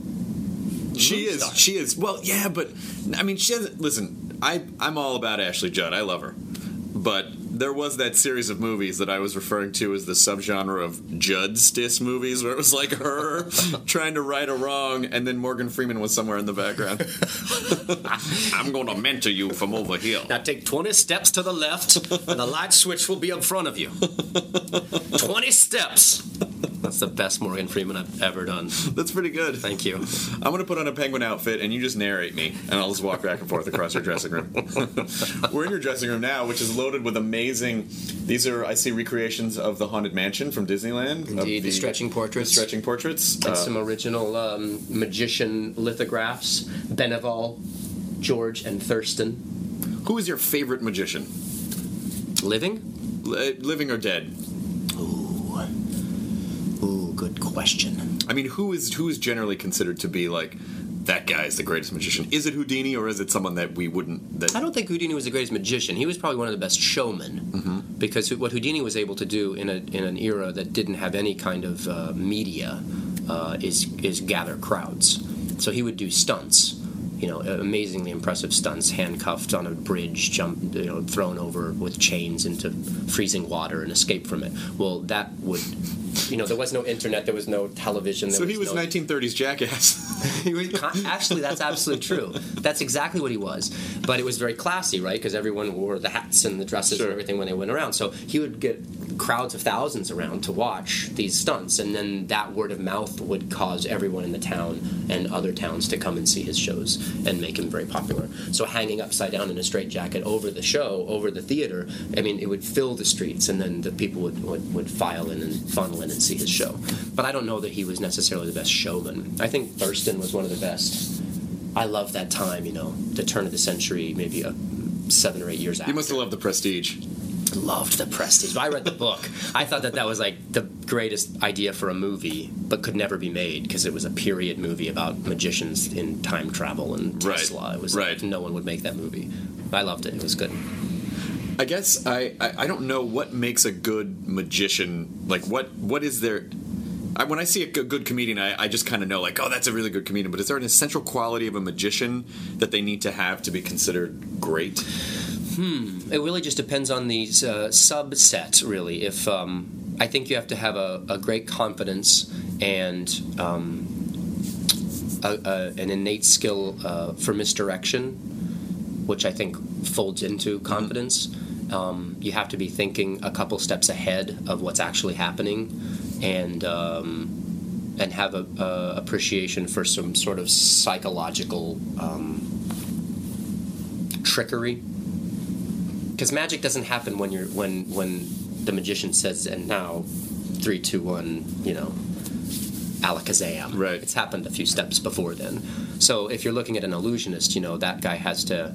She is. Star. She is. Well, yeah, but... I mean, she hasn't... Listen, I, I'm all about Ashley Judd. I love her. But there was that series of movies that I was referring to as the subgenre of Judd-stiss movies, where it was like her trying to right a wrong, and then Morgan Freeman was somewhere in the background. I'm going to mentor you from over here. Now take twenty steps to the left, and the light switch will be in front of you. twenty steps. That's the best Morgan Freeman I've ever done. That's pretty good. Thank you. I'm going to put on a penguin outfit, and you just narrate me, and I'll just walk back and forth across your dressing room. We're in your dressing room now, which is loaded with amazing... These are, I see, recreations of the Haunted Mansion from Disneyland. Indeed, the, the stretching portraits. Stretching portraits. And uh, some original um, magician lithographs. Beneval, George, and Thurston. Who is your favorite magician? Living? L- living or dead? Ooh. Ooh, good question. I mean, who is who is generally considered to be, like, that guy is the greatest magician? Is it Houdini, or is it someone that we wouldn't... That... I don't think Houdini was the greatest magician. He was probably one of the best showmen. Mm-hmm. Because what Houdini was able to do in a in an era that didn't have any kind of uh, media uh, is is gather crowds. So he would do stunts, you know, amazingly impressive stunts, handcuffed on a bridge, jump, you know, thrown over with chains into freezing water and escape from it. Well, that would... You know, there was no internet, there was no television. There so was he was no... nineteen thirties Jackass. He was, actually, that's absolutely true. That's exactly what he was. But it was very classy, right? Because everyone wore the hats and the dresses sure. and everything when they went around. So he would get crowds of thousands around to watch these stunts, and then that word of mouth would cause everyone in the town and other towns to come and see his shows and make him very popular. So hanging upside down in a straitjacket over the show, over the theater, I mean, it would fill the streets, and then the people would, would, would file in and funnel in and see his show. But I don't know that he was necessarily the best showman. I think Thurston was one of the best. I love that time, you know, the turn of the century, maybe a seven or eight years after. You must have loved The Prestige. Loved The Prestige. I read the book. I thought that that was like the greatest idea for a movie, but could never be made because it was a period movie about magicians in time travel and Tesla. Right. It was right. like no one would make that movie. I loved it. It was good. I guess I, I, I don't know what makes a good magician. Like, what what is there... I, when I see a good, good comedian, I, I just kind of know, like, oh, that's a really good comedian. But is there an essential quality of a magician that they need to have to be considered great? Hmm. It really just depends on the uh, subset, really. If um, I think you have to have a, a great confidence and um, a, a, an innate skill uh, for misdirection, which I think folds into confidence. Mm-hmm. Um, you have to be thinking a couple steps ahead of what's actually happening, and um, and have a, a appreciation for some sort of psychological um, trickery. Because magic doesn't happen when you're when when the magician says, "And now, three, two, one," you know, alakazam. Right. It's happened a few steps before then. So if you're looking at an illusionist, you know, that guy has to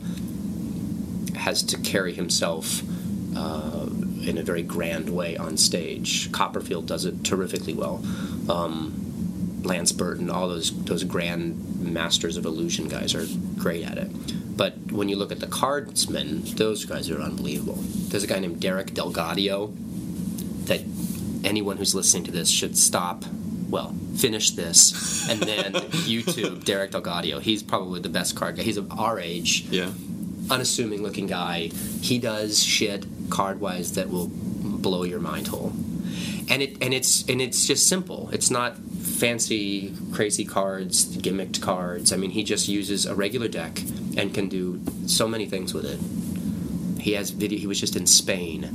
has to carry himself uh, in a very grand way on stage. Copperfield does it terrifically well. Um, Lance Burton, all those those grand masters of illusion guys are great at it. But when you look at the cardsmen, those guys are unbelievable. There's a guy named Derek Delgadio that anyone who's listening to this should stop, well, finish this, and then YouTube Derek Delgadio. He's probably the best card guy. He's of our age. Yeah. Unassuming looking guy. He does shit card-wise that will blow your mind hole. And it and it's and it's just simple. It's not fancy, crazy cards, gimmicked cards. I mean, he just uses a regular deck and can do so many things with it. He has video. He was just in Spain,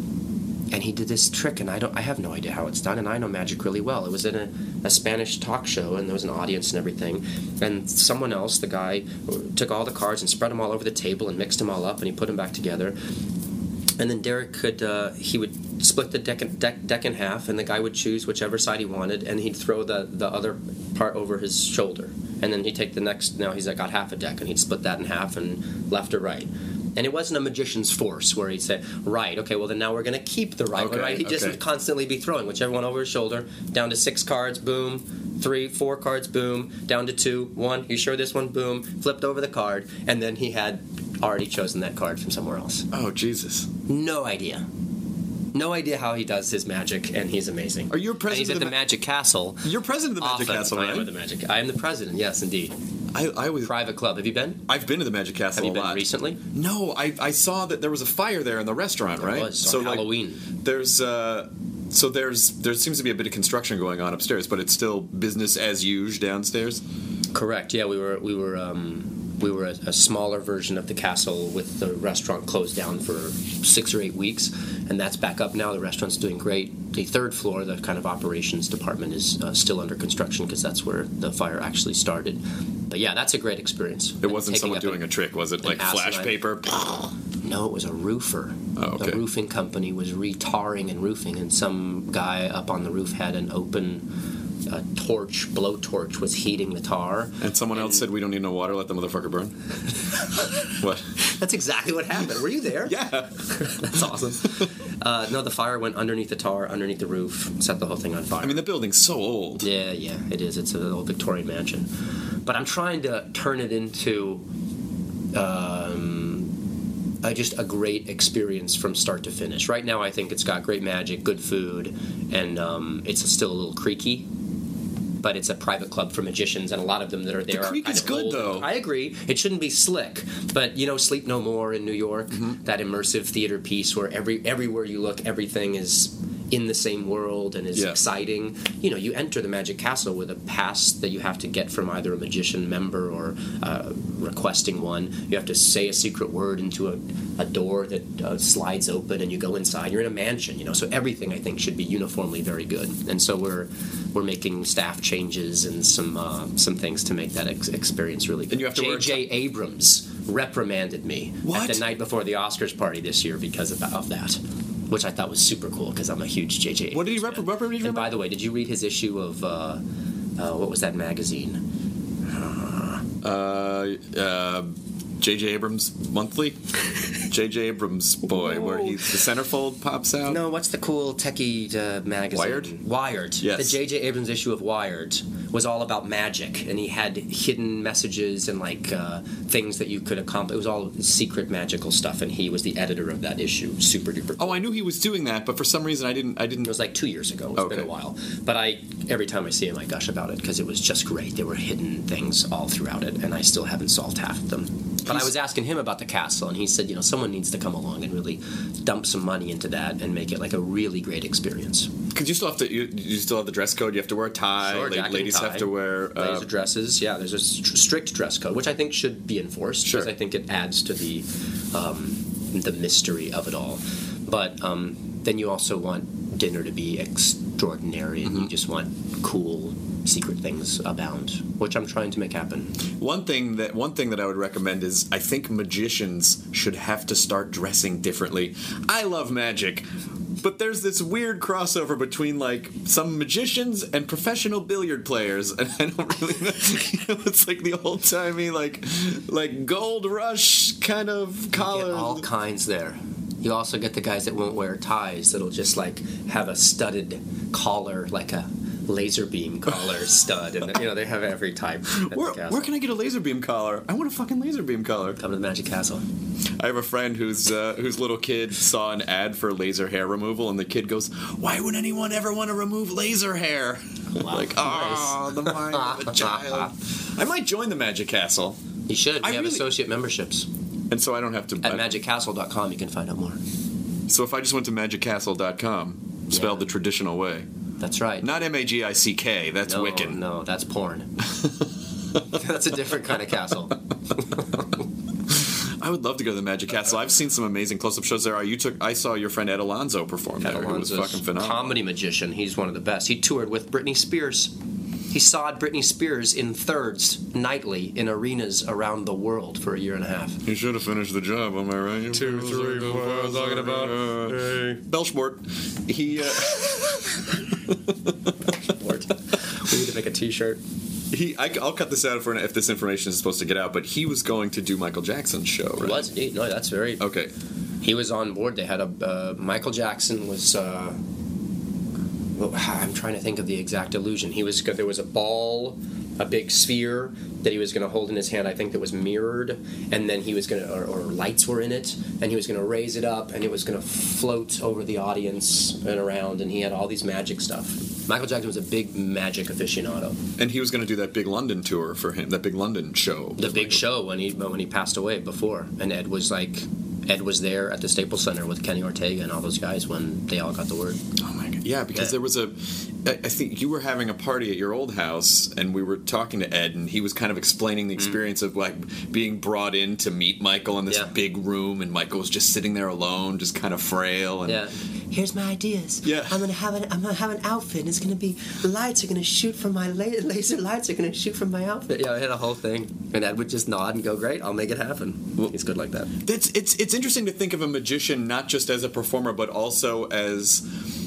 and he did this trick, and I don't. I have no idea how it's done, and I know magic really well. It was in a, a Spanish talk show, and there was an audience and everything. And someone else, the guy, took all the cards and spread them all over the table and mixed them all up, and he put them back together. And then Derek could, uh, he would split the deck in, deck, deck in half, and the guy would choose whichever side he wanted, and he'd throw the, the other part over his shoulder. And then he'd take the next, now he's got half a deck, and he'd split that in half and left or right. And it wasn't a magician's force where he'd say, right, okay, well then now we're going to keep the right, okay, right? He'd just okay. constantly be throwing whichever one over his shoulder, down to six cards, boom, three, four cards, boom, down to two, one, you sure this one, boom, flipped over the card, and then he had already chosen that card from somewhere else. Oh, Jesus. No idea. No idea how he does his magic, and he's amazing. Are you a president? And he's at of the the Ma- Magic Castle. You're president of the Magic Often. Castle, right? I am the Magic. I am the president. Yes, indeed. I, I was. Private club. Have you been? I've been to the Magic Castle Have you a been lot. recently? No, I, I saw that there was a fire there in the restaurant, There right? was, so on like, Halloween. There's uh, so there's there seems to be a bit of construction going on upstairs, but it's still business as usual downstairs. Correct. Yeah, we were we were um, we were a, a smaller version of the castle with the restaurant closed down for six or eight weeks, and that's back up now. The restaurant's doing great. The third floor, the kind of operations department, is uh, still under construction because that's where the fire actually started. But yeah, that's a great experience. It wasn't Taking someone up doing an- a trick, was it? an Like flash asinine- paper? No, it was a roofer. Oh, okay. The roofing company was re-tarring and roofing, and some guy up on the roof had an open uh, torch, blowtorch, was heating the tar. And someone else said, "We don't need no water. Let the motherfucker burn." What? That's exactly what happened. Were you there? Yeah. That's awesome. Uh, no, the fire went underneath the tar, underneath the roof, set the whole thing on fire. I mean, the building's so old. Yeah, yeah, it is. It's an old Victorian mansion. But I'm trying to turn it into um, uh, just a great experience from start to finish. Right now, I think it's got great magic, good food, and um, it's still a little creaky. But it's a private club for magicians, and a lot of them that are there The are creek kind is of good, old. though. I agree. It shouldn't be slick, but you know, Sleep No More in New York, Mm-hmm. that immersive theater piece where every everywhere you look, everything is in the same world and is Yeah. exciting. You know, you enter the Magic Castle with a pass that you have to get from either a magician member or uh, requesting one. You have to say a secret word into a, a door that uh, slides open, and you go inside. You're in a mansion, you know. So everything, I think, should be uniformly very good. And so we're we're making staff changes and some uh, some things to make that ex- experience really good. And you have to J wear J. Abrams reprimanded me What? at the night before the Oscars party this year because of, of that, which I thought was super cool because I'm a huge J J. Abrams What did he rep- fan. reprimand you And for? by the way, did you read his issue of uh, uh, what was that magazine? Uh, uh, J J Abrams Monthly? J J Abrams boy, where he, the centerfold pops out? No, what's the cool techie uh, magazine? Wired? Wired. Yes. The J J Abrams issue of Wired was all about magic, and he had hidden messages and, like, uh, things that you could accomplish. It was all secret magical stuff, and he was the editor of that issue. Super duper. Oh, I knew he was doing that, but for some reason I didn't... I didn't. It was like two years ago. It's Okay. been a while. But I, every time I see him, I gush about it, because it was just great. There were hidden things all throughout it, and I still haven't solved half of them. But I was asking him about the castle, and he said, you know, someone needs to come along and really dump some money into that and make it like a really great experience. Because you still have to... You, you still have the dress code. You have to wear a tie. Sure, La- jacket and ladies tie. have to wear... Uh, Ladies' dresses, yeah. There's a st- strict dress code, which I think should be enforced, Sure. because I think it adds to the um, the mystery of it all. But um, then you also want dinner to be extraordinary, and Mm-hmm. you just want cool secret things abound, which I'm trying to make happen. One thing that one thing that I would recommend is I think magicians should have to start dressing differently. I love magic, but there's this weird crossover between like some magicians and professional billiard players, and I don't really know. You know, it's like the old timey like like gold rush kind of You collar. get all kinds there. You also get the guys that won't wear ties, that'll just like have a studded collar, like a laser beam collar stud, and you know they have every type at Where, the castle. where can I get a laser beam collar? I want a fucking laser beam collar. Come to the Magic Castle. I have a friend whose uh, whose little kid saw an ad for laser hair removal, and the kid goes, "Why would anyone ever want to remove laser hair?" Wow. Like, oh, the mind of a child. I might join the Magic Castle, You should. We I have really- associate memberships. and so I don't have to. At I- magic castle dot com you can find out more. so if I just went to magic castle dot com, spelled Yeah. the traditional way, That's right. not M A G I C K. That's no, Wiccan. No, that's porn. That's a different kind of castle. I would love to go to the Magic Castle. I've seen some amazing close-up shows there. You took. I saw your friend Ed Alonzo perform Ed there. It was Alonzo's fucking phenomenal. comedy magician. He's one of the best. He toured with Britney Spears. He sawed Britney Spears in thirds nightly in arenas around the world for a year and a half. You should have finised the job, am I right? Two, three, four, I was talking about. Uh, Belschmort. He, uh, We need to make a T-shirt. he, I, I'll cut this out for if this information is supposed to get out, but he was going to do Michael Jackson's show, right? It was indeed. No, that's very... Okay. He was on board. They had a... Uh, Michael Jackson was... Uh, well, I'm trying to think of the exact illusion. He was... There was a ball, a big sphere that he was going to hold in his hand, I think that was mirrored, and then he was going to... Or, or lights were in it, and he was going to raise it up, and it was going to float over the audience and around, and he had all these magic stuff. Michael Jackson was a big magic aficionado. And he was going to do that big London tour for him, that big London show. The big show when he when he passed away before, and Ed was like, Ed was there at the Staples Center with Kenny Ortega and all those guys when they all got the word. Oh my god! Yeah, because Yeah. there was a. I I think you were having a party at your old house, and we were talking to Ed, and he was kind of explaining the experience of like being brought in to meet Michael in this Yeah. big room, and Michael was just sitting there alone, just kind of frail. And Yeah. Here's my ideas. Yeah. I'm gonna have an I'm gonna have an outfit, and it's gonna be lights are gonna shoot from my la- laser lights are gonna shoot from my outfit. Yeah, I had a whole thing, and Ed would just nod and go, "Great, I'll make it happen." He's good like that. That's it's it's interesting to think of a magician not just as a performer, but also as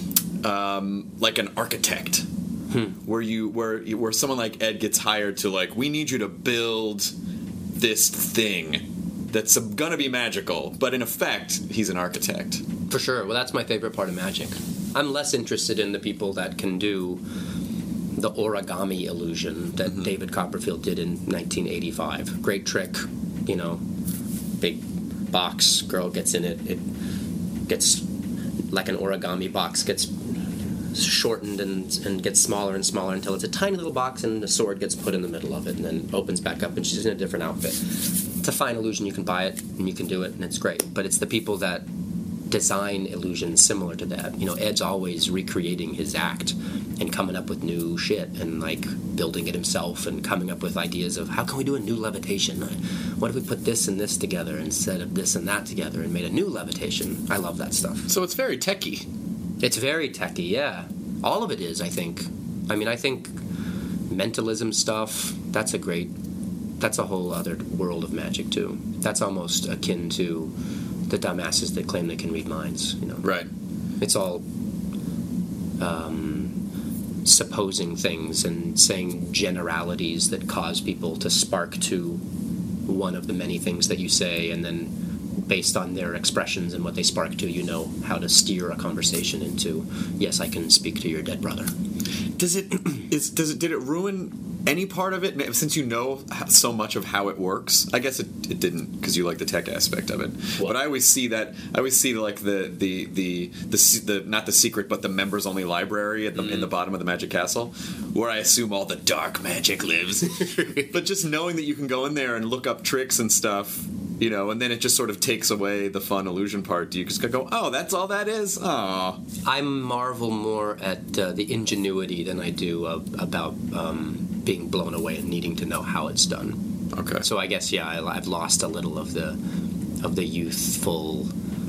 um, like an architect. Where you where you- where someone like Ed gets hired to like, we need you to build this thing that's gonna be magical, but in effect he's an architect. For sure. Well, that's my favorite part of magic. I'm less interested in the people that can do the origami illusion that Mm-hmm. David Copperfield did in nineteen eighty-five. Great trick, you know, big box, girl gets in it, it gets like an origami box, gets shortened and, and gets smaller and smaller until it's a tiny little box, and the sword gets put in the middle of it and then opens back up and she's in a different outfit. It's a fine illusion. You can buy it and you can do it and it's great. But it's the people that design illusions similar to that. You know, Ed's always recreating his act and coming up with new shit and like building it himself and coming up with ideas of how can we do a new levitation? What if we put this and this together instead of this and that together and made a new levitation? I love that stuff. So it's very techy. It's very techy, yeah. All of it is, I think. I mean, I think mentalism stuff, that's a great, that's a whole other world of magic, too. That's almost akin to the dumbasses that claim they can read minds, you know. Right. It's all um, supposing things and saying generalities that cause people to spark to one of the many things that you say, and then based on their expressions and what they spark to, you know how to steer a conversation into, yes, I can speak to your dead brother. Does it is does it did it ruin any part of it, since you know so much of how it works? I guess it, it didn't, because you like the tech aspect of it. What? But I always see that I always see like the the the the, the not the secret but the members only library at the, mm. in the bottom of the Magic Castle, where I assume all the dark magic lives. But just knowing that you can go in there and look up tricks and stuff, you know, and then it just sort of takes away the fun illusion part. Do you just go, oh, that's all that is? Aw. I marvel more at uh, the ingenuity than I do uh, about um, being blown away and needing to know how it's done. Okay. So I guess, yeah, I, I've lost a little of the of the youthful,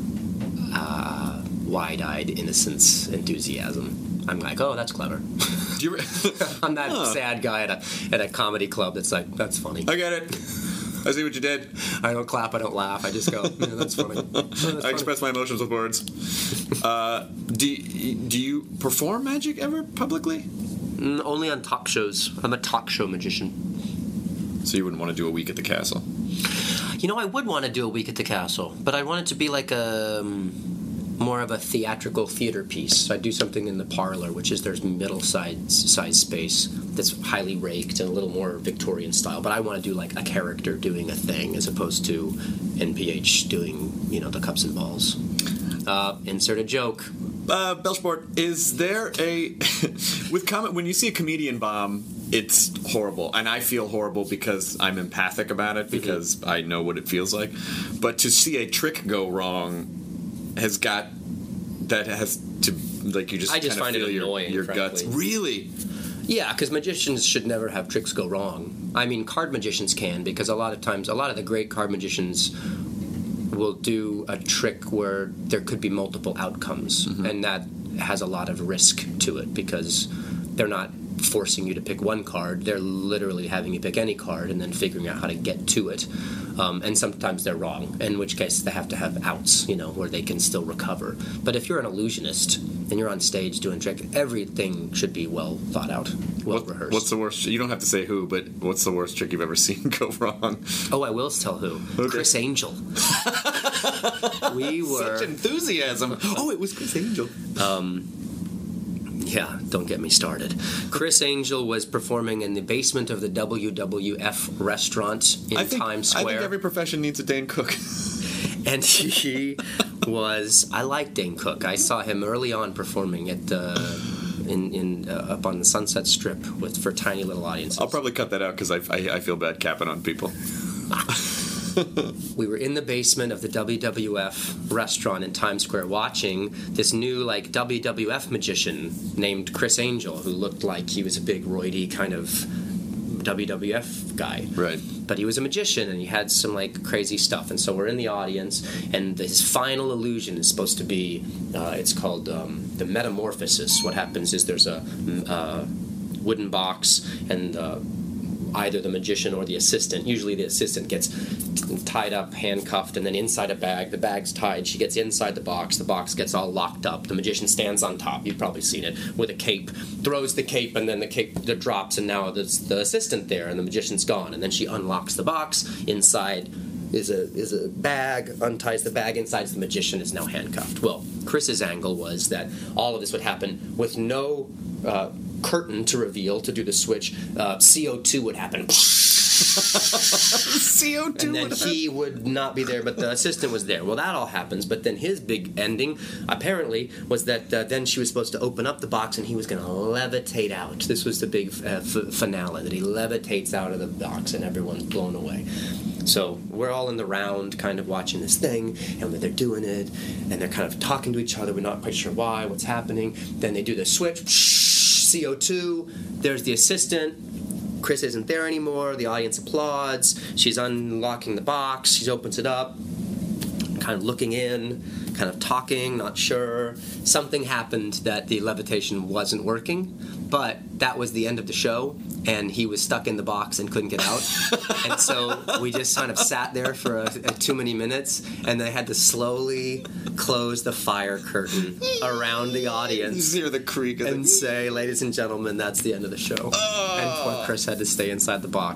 uh, wide-eyed innocence enthusiasm. I'm like, oh, that's clever. Do you re- I'm that huh. sad guy at a at a comedy club that's like, that's funny. I get it. I see what you did. I don't clap, I don't laugh. I just go, yeah, that's funny. Oh, that's I funny. express my emotions with words. Uh, do, you, do you perform magic ever publicly? Mm, only on talk shows. I'm a talk show magician. So you wouldn't want to do a week at the castle? You know, I would want to do a week at the castle, but I want it to be like a... Um, more of a theatrical theater piece. So I do something in the parlor, which is there's middle size, size space that's highly raked and a little more Victorian style. But I want to do like a character doing a thing as opposed to N P H doing, you know, the cups and balls. Uh, insert a joke. Uh, Belchport, is there a with comment when you see a comedian bomb? It's horrible, and I feel horrible because I'm empathic about it because mm-hmm. I know what it feels like. But to see a trick go wrong has got that has to like you just I just kind find of feel it your, annoying, your frankly. guts. Really? Yeah, because magicians should never have tricks go wrong. I mean, card magicians can, because a lot of times, a lot of the great card magicians will do a trick where there could be multiple outcomes, mm-hmm. and that has a lot of risk to it because they're not forcing you to pick one card. They're literally having you pick any card and then figuring out how to get to it. Um, and sometimes they're wrong, in which case they have to have outs, you know, where they can still recover. But if you're an illusionist and you're on stage doing trick, everything should be well thought out, well what, rehearsed. What's the worst? You don't have to say who, but what's the worst trick you've ever seen go wrong? Oh, I will tell who. Okay. Chris Angel. We were such enthusiasm. Oh, it was Chris Angel. Um. Yeah, don't get me started. Chris Angel was performing in the basement of the W W F restaurant in I think, Times Square. I think every profession needs a Dane Cook. And he was... I like Dane Cook. I saw him early on performing at the... In, in uh, up on the Sunset Strip with for tiny little audiences. I'll probably cut that out because I, I, I feel bad capping on people. We were in the basement of the W W F restaurant in Times Square watching this new like W W F magician named Chris Angel, who looked like he was a big roidy kind of W W F guy. Right. But he was a magician and he had some like crazy stuff. And so we're in the audience, and his final illusion is supposed to be uh, it's called um, the metamorphosis. What happens is there's a uh, wooden box, and uh, either the magician or the assistant, usually the assistant gets tied up, handcuffed, and then inside a bag. The bag's tied. She gets inside the box. The box gets all locked up. The magician stands on top. You've probably seen it, with a cape. Throws the cape, and then the cape the drops, and now there's the assistant there, and the magician's gone. And then she unlocks the box. Inside is a is a bag, unties the bag. Inside the magician is now handcuffed. Well, Chris's angle was that all of this would happen with no uh, curtain to reveal to do the switch. Uh, C O two would happen. C O two And then would he would not be there, but the assistant was there. Well, that all happens, but then his big ending, apparently, was that uh, then she was supposed to open up the box and he was going to levitate out. This was the big uh, f- finale, that he levitates out of the box and everyone's blown away. So we're all in the round kind of watching this thing, and they're doing it, and they're kind of talking to each other. We're not quite sure why, what's happening. Then they do the switch, C O two, there's the assistant. Chris isn't there anymore. The audience applauds. She's unlocking the box. She opens it up, kind of looking in, kind of talking, not sure. Something happened that the levitation wasn't working, but that was the end of the show, and he was stuck in the box and couldn't get out. And so we just kind of sat there for a, a too many minutes, and they had to slowly close the fire curtain around the audience. You hear the creak of and the... say, ladies and gentlemen, that's the end of the show. Oh. And poor Chris had to stay inside the box.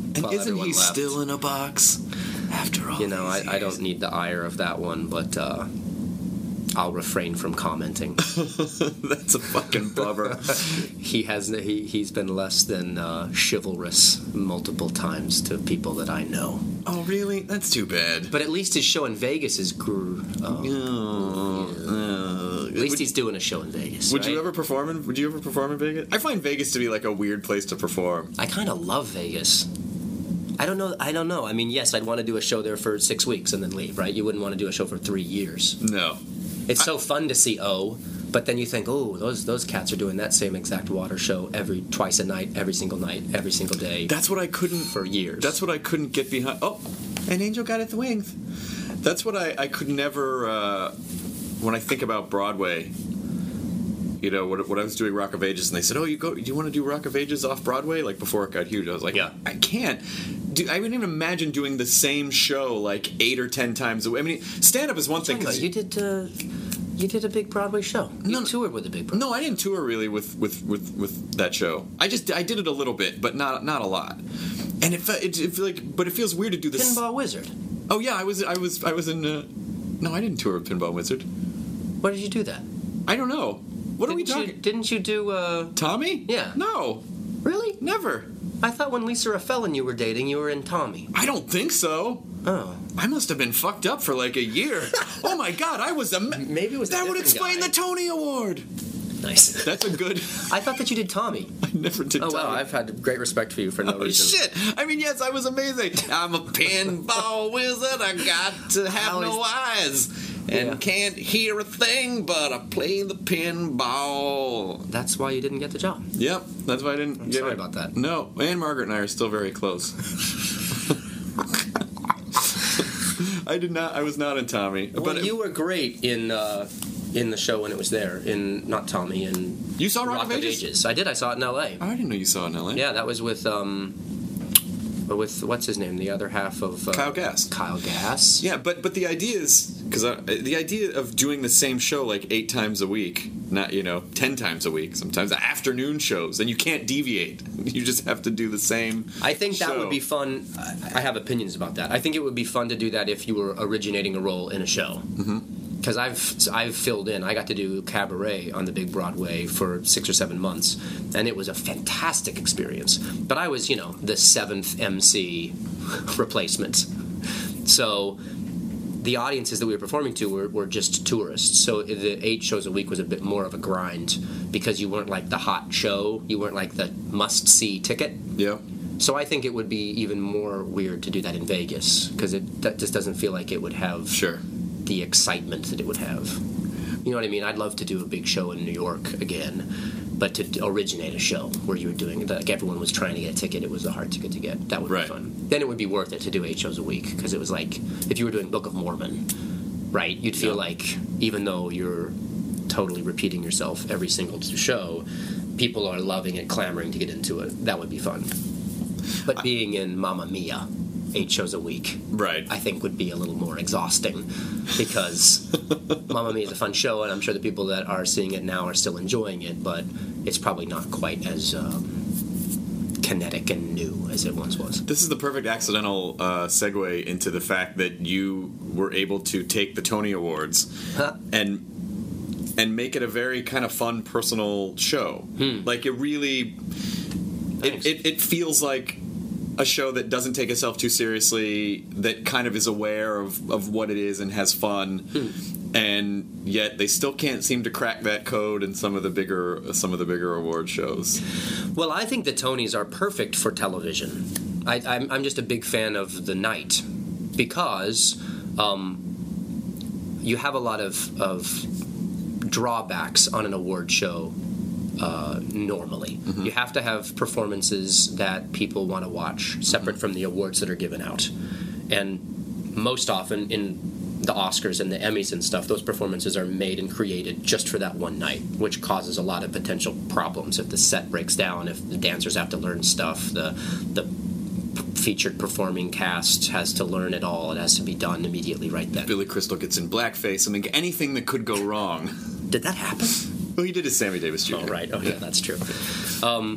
And Well, isn't everyone he left. still in a box after all You know, I, these I don't years? need the ire of that one, but uh, I'll refrain from commenting. That's a fucking bummer. He has he he's been less than uh, chivalrous multiple times to people that I know. Oh, really? That's too bad. But at least his show in Vegas is gr- uh, Oh, uh, At least would, he's doing a show in Vegas. would right? you ever perform in? Would you ever perform in Vegas? I find Vegas to be like a weird place to perform. I kind of love Vegas. I don't know. I don't know. I mean, yes, I'd want to do a show there for six weeks and then leave, right? You wouldn't want to do a show for three years. No. It's so fun to see O, but then you think, oh, those those cats are doing that same exact water show every twice a night, every single night, every single day. That's what I couldn't for years. That's what I couldn't get behind. Oh, an angel got at the wings. That's what I, I could never. Uh, when I think about Broadway, you know, when, when I was doing Rock of Ages, and they said, "Oh, you go? Do you want to do Rock of Ages off Broadway?" Like before it got huge, I was like, Yeah. I can't. Do, I wouldn't even imagine doing the same show like eight or ten times a week. I mean, stand up is one thing. Talking about, 'cause you did uh, you did a big Broadway show. You No, no. toured with a big Broadway. No, I didn't tour really with, with, with, with that show. I just I did it a little bit, but not not a lot. And it, fe- it, it feel like, but it feels weird to do this. Pinball Wizard. Oh yeah, I was I was I was in. Uh, no, I didn't tour with Pinball Wizard. Why did you do that? I don't know. What didn't are we You, talking? didn't you do? Uh, Tommy? Yeah. No, really? never. I thought when Lisa Raffel you were dating, you were in Tommy. I don't think so. Oh. I must have been fucked up for like a year. Oh my god, I was a. Ma- Maybe it was a that would different explain guy. the Tony Award. Nice. That's a good. I thought that you did Tommy. I never did. Oh Tommy. wow, I've had great respect for you for no Oh reason. shit! I mean, yes, I was amazing. I'm a pinball wizard. I got to have How no is- eyes and Yeah. can't hear a thing, but I play the pinball. That's why you didn't get the job. Yep, that's why I didn't. I'm get sorry it. about that. No, and Margaret and I are still very close. I did not. I was not in Tommy. Well, but it- you were great in uh, in the show when it was there. In not Tommy in You saw Rock of Ages? I did. I saw it in L A. Oh, I didn't know you saw it in L A. Yeah, that was with um, with what's his name? The other half of uh, Kyle Gass. Kyle Gass. Yeah, but but the idea is because the idea of doing the same show like eight times a week, not you know ten times a week, sometimes afternoon shows, and you can't deviate. You just have to do the same. I think that show. would be fun. I I have opinions about that. I think it would be fun to do that if you were originating a role in a show. Because I've I've filled in. I got to do Cabaret on the big Broadway for six or seven months, and it was a fantastic experience. But I was, you know, the seventh M C replacement. So the audiences that we were performing to were, were just tourists. So the eight shows a week was a bit more of a grind because you weren't like the hot show. You weren't like the must-see ticket. Yeah. So I think it would be even more weird to do that in Vegas because it that just doesn't feel like it would have Sure. the excitement that it would have. You know what I mean? I'd love to do a big show in New York again, but to originate a show where you were doing like everyone was trying to get a ticket, it was a hard ticket to get. That would Right. be fun. Then it would be worth it to do eight shows a week because it was like if you were doing Book of Mormon, right? You'd feel Yeah. like even though you're totally repeating yourself every single show, people are loving it, clamoring to get into it. That would be fun. But being in Mamma Mia, eight shows a week, Right. I think would be a little more exhausting because Mamma Mia is a fun show, and I'm sure the people that are seeing it now are still enjoying it, but it's probably not quite as um, kinetic and new as it once was. This is the perfect accidental uh, segue into the fact that you were able to take the Tony Awards Huh? and and make it a very kind of fun personal show. Hmm. Like it really, Thanks. it, it it feels like a show that doesn't take itself too seriously, that kind of is aware of, of what it is and has fun, Hmm. and yet they still can't seem to crack that code in some of the bigger some of the bigger award shows. Well, I think the Tonys are perfect for television. I, I'm, I'm just a big fan of the night because um, you have a lot of, of drawbacks on an award show uh, normally. Mm-hmm. You have to have performances that people want to watch, separate Mm-hmm. from the awards that are given out. And most often in the Oscars and the Emmys and stuff, those performances are made and created just for that one night, which causes a lot of potential problems if the set breaks down, if the dancers have to learn stuff, the the featured performing cast has to learn it all. It has to be done immediately right then. Billy Crystal gets in blackface. I mean, anything that could go wrong. Did that happen? Well, he did his Sammy Davis Junior Oh, right. Oh, yeah, that's true. Um,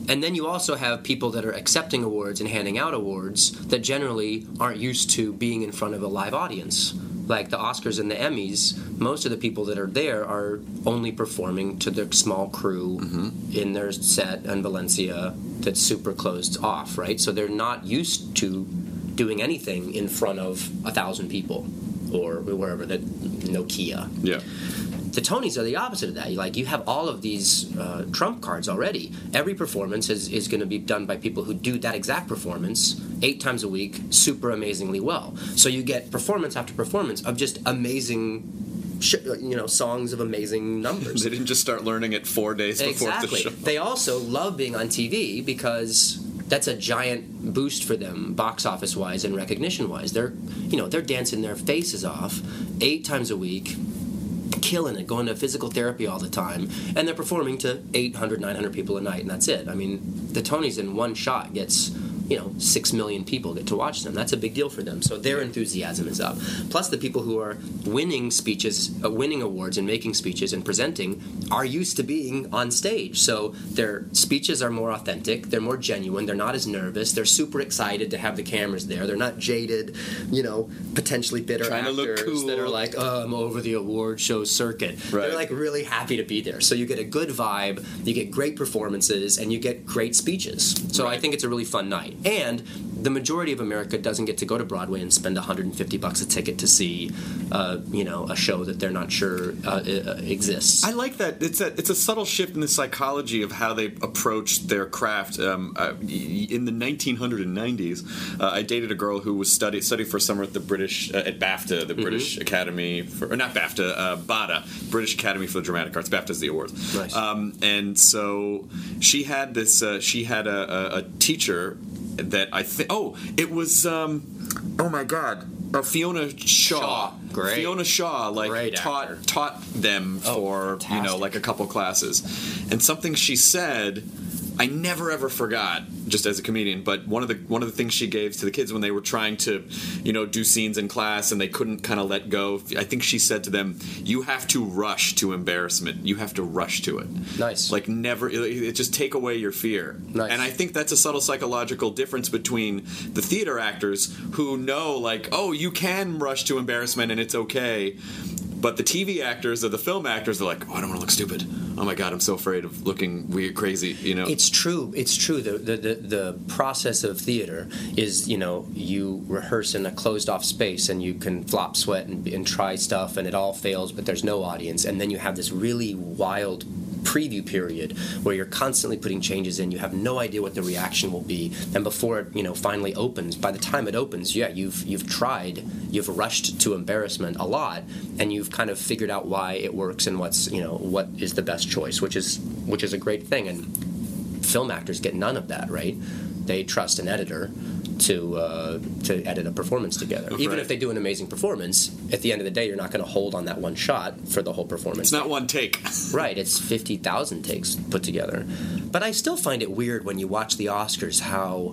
And then you also have people that are accepting awards and handing out awards that generally aren't used to being in front of a live audience. Like the Oscars and the Emmys, most of the people that are there are only performing to their small crew mm-hmm. in their set in Valencia that's super closed off, right? So they're not used to doing anything in front of a thousand people or wherever, that Nokia. Yeah. The Tonys are the opposite of that. You, like, you have all of these uh, trump cards already. Every performance is, is going to be done by people who do that exact performance eight times a week, super amazingly well. So you get performance after performance of just amazing, sh- you know, songs of amazing numbers. They didn't just start learning it four days before exactly. the show. They also love being on T V because that's a giant boost for them, box office wise and recognition wise. They're, you know, they're dancing their faces off eight times a week, killing it, going to physical therapy all the time, and they're performing to eight hundred, nine hundred people a night, and that's it. I mean, the Tonys in one shot gets, you know, six million people get to watch them. That's a big deal for them. So their enthusiasm is up. Plus, the people who are winning speeches, uh, winning awards and making speeches and presenting are used to being on stage. So their speeches are more authentic. They're more genuine. They're not as nervous. They're super excited to have the cameras there. They're not jaded, you know, potentially bitter Trying actors to look cool. that are like, oh, I'm over the award show circuit. Right. They're like really happy to be there. So you get a good vibe, you get great performances, and you get great speeches. So right. I think it's a really fun night. And the majority of America doesn't get to go to Broadway and spend one hundred fifty bucks a ticket to see, uh, you know, a show that they're not sure uh, exists. I like that. It's a it's a subtle shift in the psychology of how they approach their craft. Um, uh, in the nineteen nineties, uh, I dated a girl who was study studied for a summer at the British uh, at BAFTA, the mm-hmm. British Academy for, or not BAFTA, uh, BADA, British Academy for the Dramatic Arts. BAFTA's the award. Nice. Um, and so she had this. Uh, she had a, a, a teacher. That I think. Oh, it was. Um, oh my God, uh, Fiona Shaw. Shaw. Great. Fiona Shaw, like Great taught actor. taught them Oh, for fantastic. you know like a couple classes, and something she said, I never ever forgot. Just as a comedian, but one of the one of the things she gave to the kids when they were trying to, you know, do scenes in class and they couldn't kind of let go. I think she said to them, "You have to rush to embarrassment. You have to rush to it." Nice. Like never. It, it just take away your fear. Nice. And I think that's a subtle psychological difference between the theater actors who know, like, oh, you can rush to embarrassment and it's okay. But the T V actors or the film actors are like, oh, I don't want to look stupid. Oh my God, I'm so afraid of looking weird, crazy. You know, it's true. It's true. The, the the the process of theater is, you know, you rehearse in a closed off space and you can flop, sweat, and, and try stuff, and it all fails, but there's no audience, and then you have this really wild preview period where you're constantly putting changes in. You have no idea what the reaction will be, and before it, you know, finally opens, by the time it opens, yeah, you've you've tried, you've rushed to embarrassment a lot, and you've kind of figured out why it works and what's, you know, what is the best choice, which is which is a great thing. And film actors get none of that, right? They trust an editor to uh, to edit a performance together. Right. Even if they do an amazing performance, at the end of the day, you're not going to hold on that one shot for the whole performance. It's not one take. Right, it's fifty thousand takes put together. But I still find it weird when you watch the Oscars how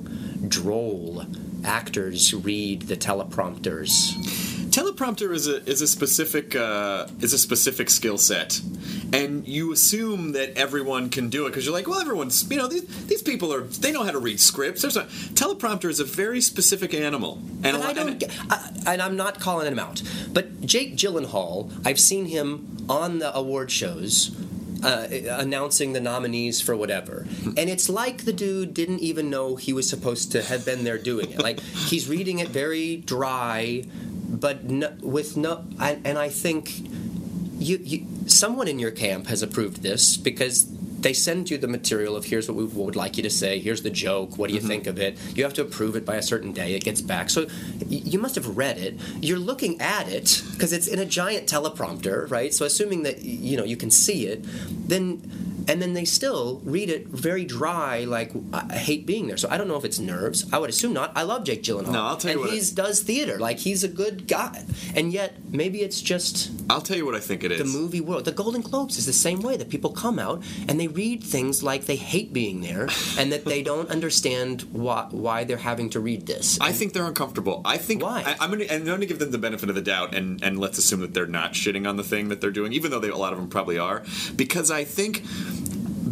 droll actors read the teleprompters. Teleprompter is a is a specific uh, is a specific skill set, and you assume that everyone can do it because you're like, well, everyone's, you know, these these people are, they know how to read scripts. There's a teleprompter is a very specific animal, and, And a lot, I don't, and get, I, and I'm not calling him out, but Jake Gyllenhaal, I've seen him on the award shows. Uh, announcing the nominees for whatever, and it's like the dude didn't even know he was supposed to have been there doing it. Like, he's reading it very dry, but no, with no. I, and I think you, you, someone in your camp has approved this because they send you the material of here's what we would like you to say, here's the joke, what do you mm-hmm. think of it? You have to approve it by a certain day, it gets back. So you must have read it. You're looking at it, because it's in a giant teleprompter, right? So assuming that, you know, you can see it, then... And then they still read it very dry, like, I hate being there. So I don't know if it's nerves. I would assume not. I love Jake Gyllenhaal. No, I'll tell you and what. And he does theater. Like, he's a good guy. And yet, maybe it's just... I'll tell you what I think it is. The movie world. The Golden Globes is the same way, that people come out and they read things like they hate being there and that they don't understand why, why they're having to read this. I think they're uncomfortable. I think... Why? I, I'm going to I'm going to give them the benefit of the doubt, and, and let's assume that they're not shitting on the thing that they're doing, even though they, a lot of them probably are. Because I think...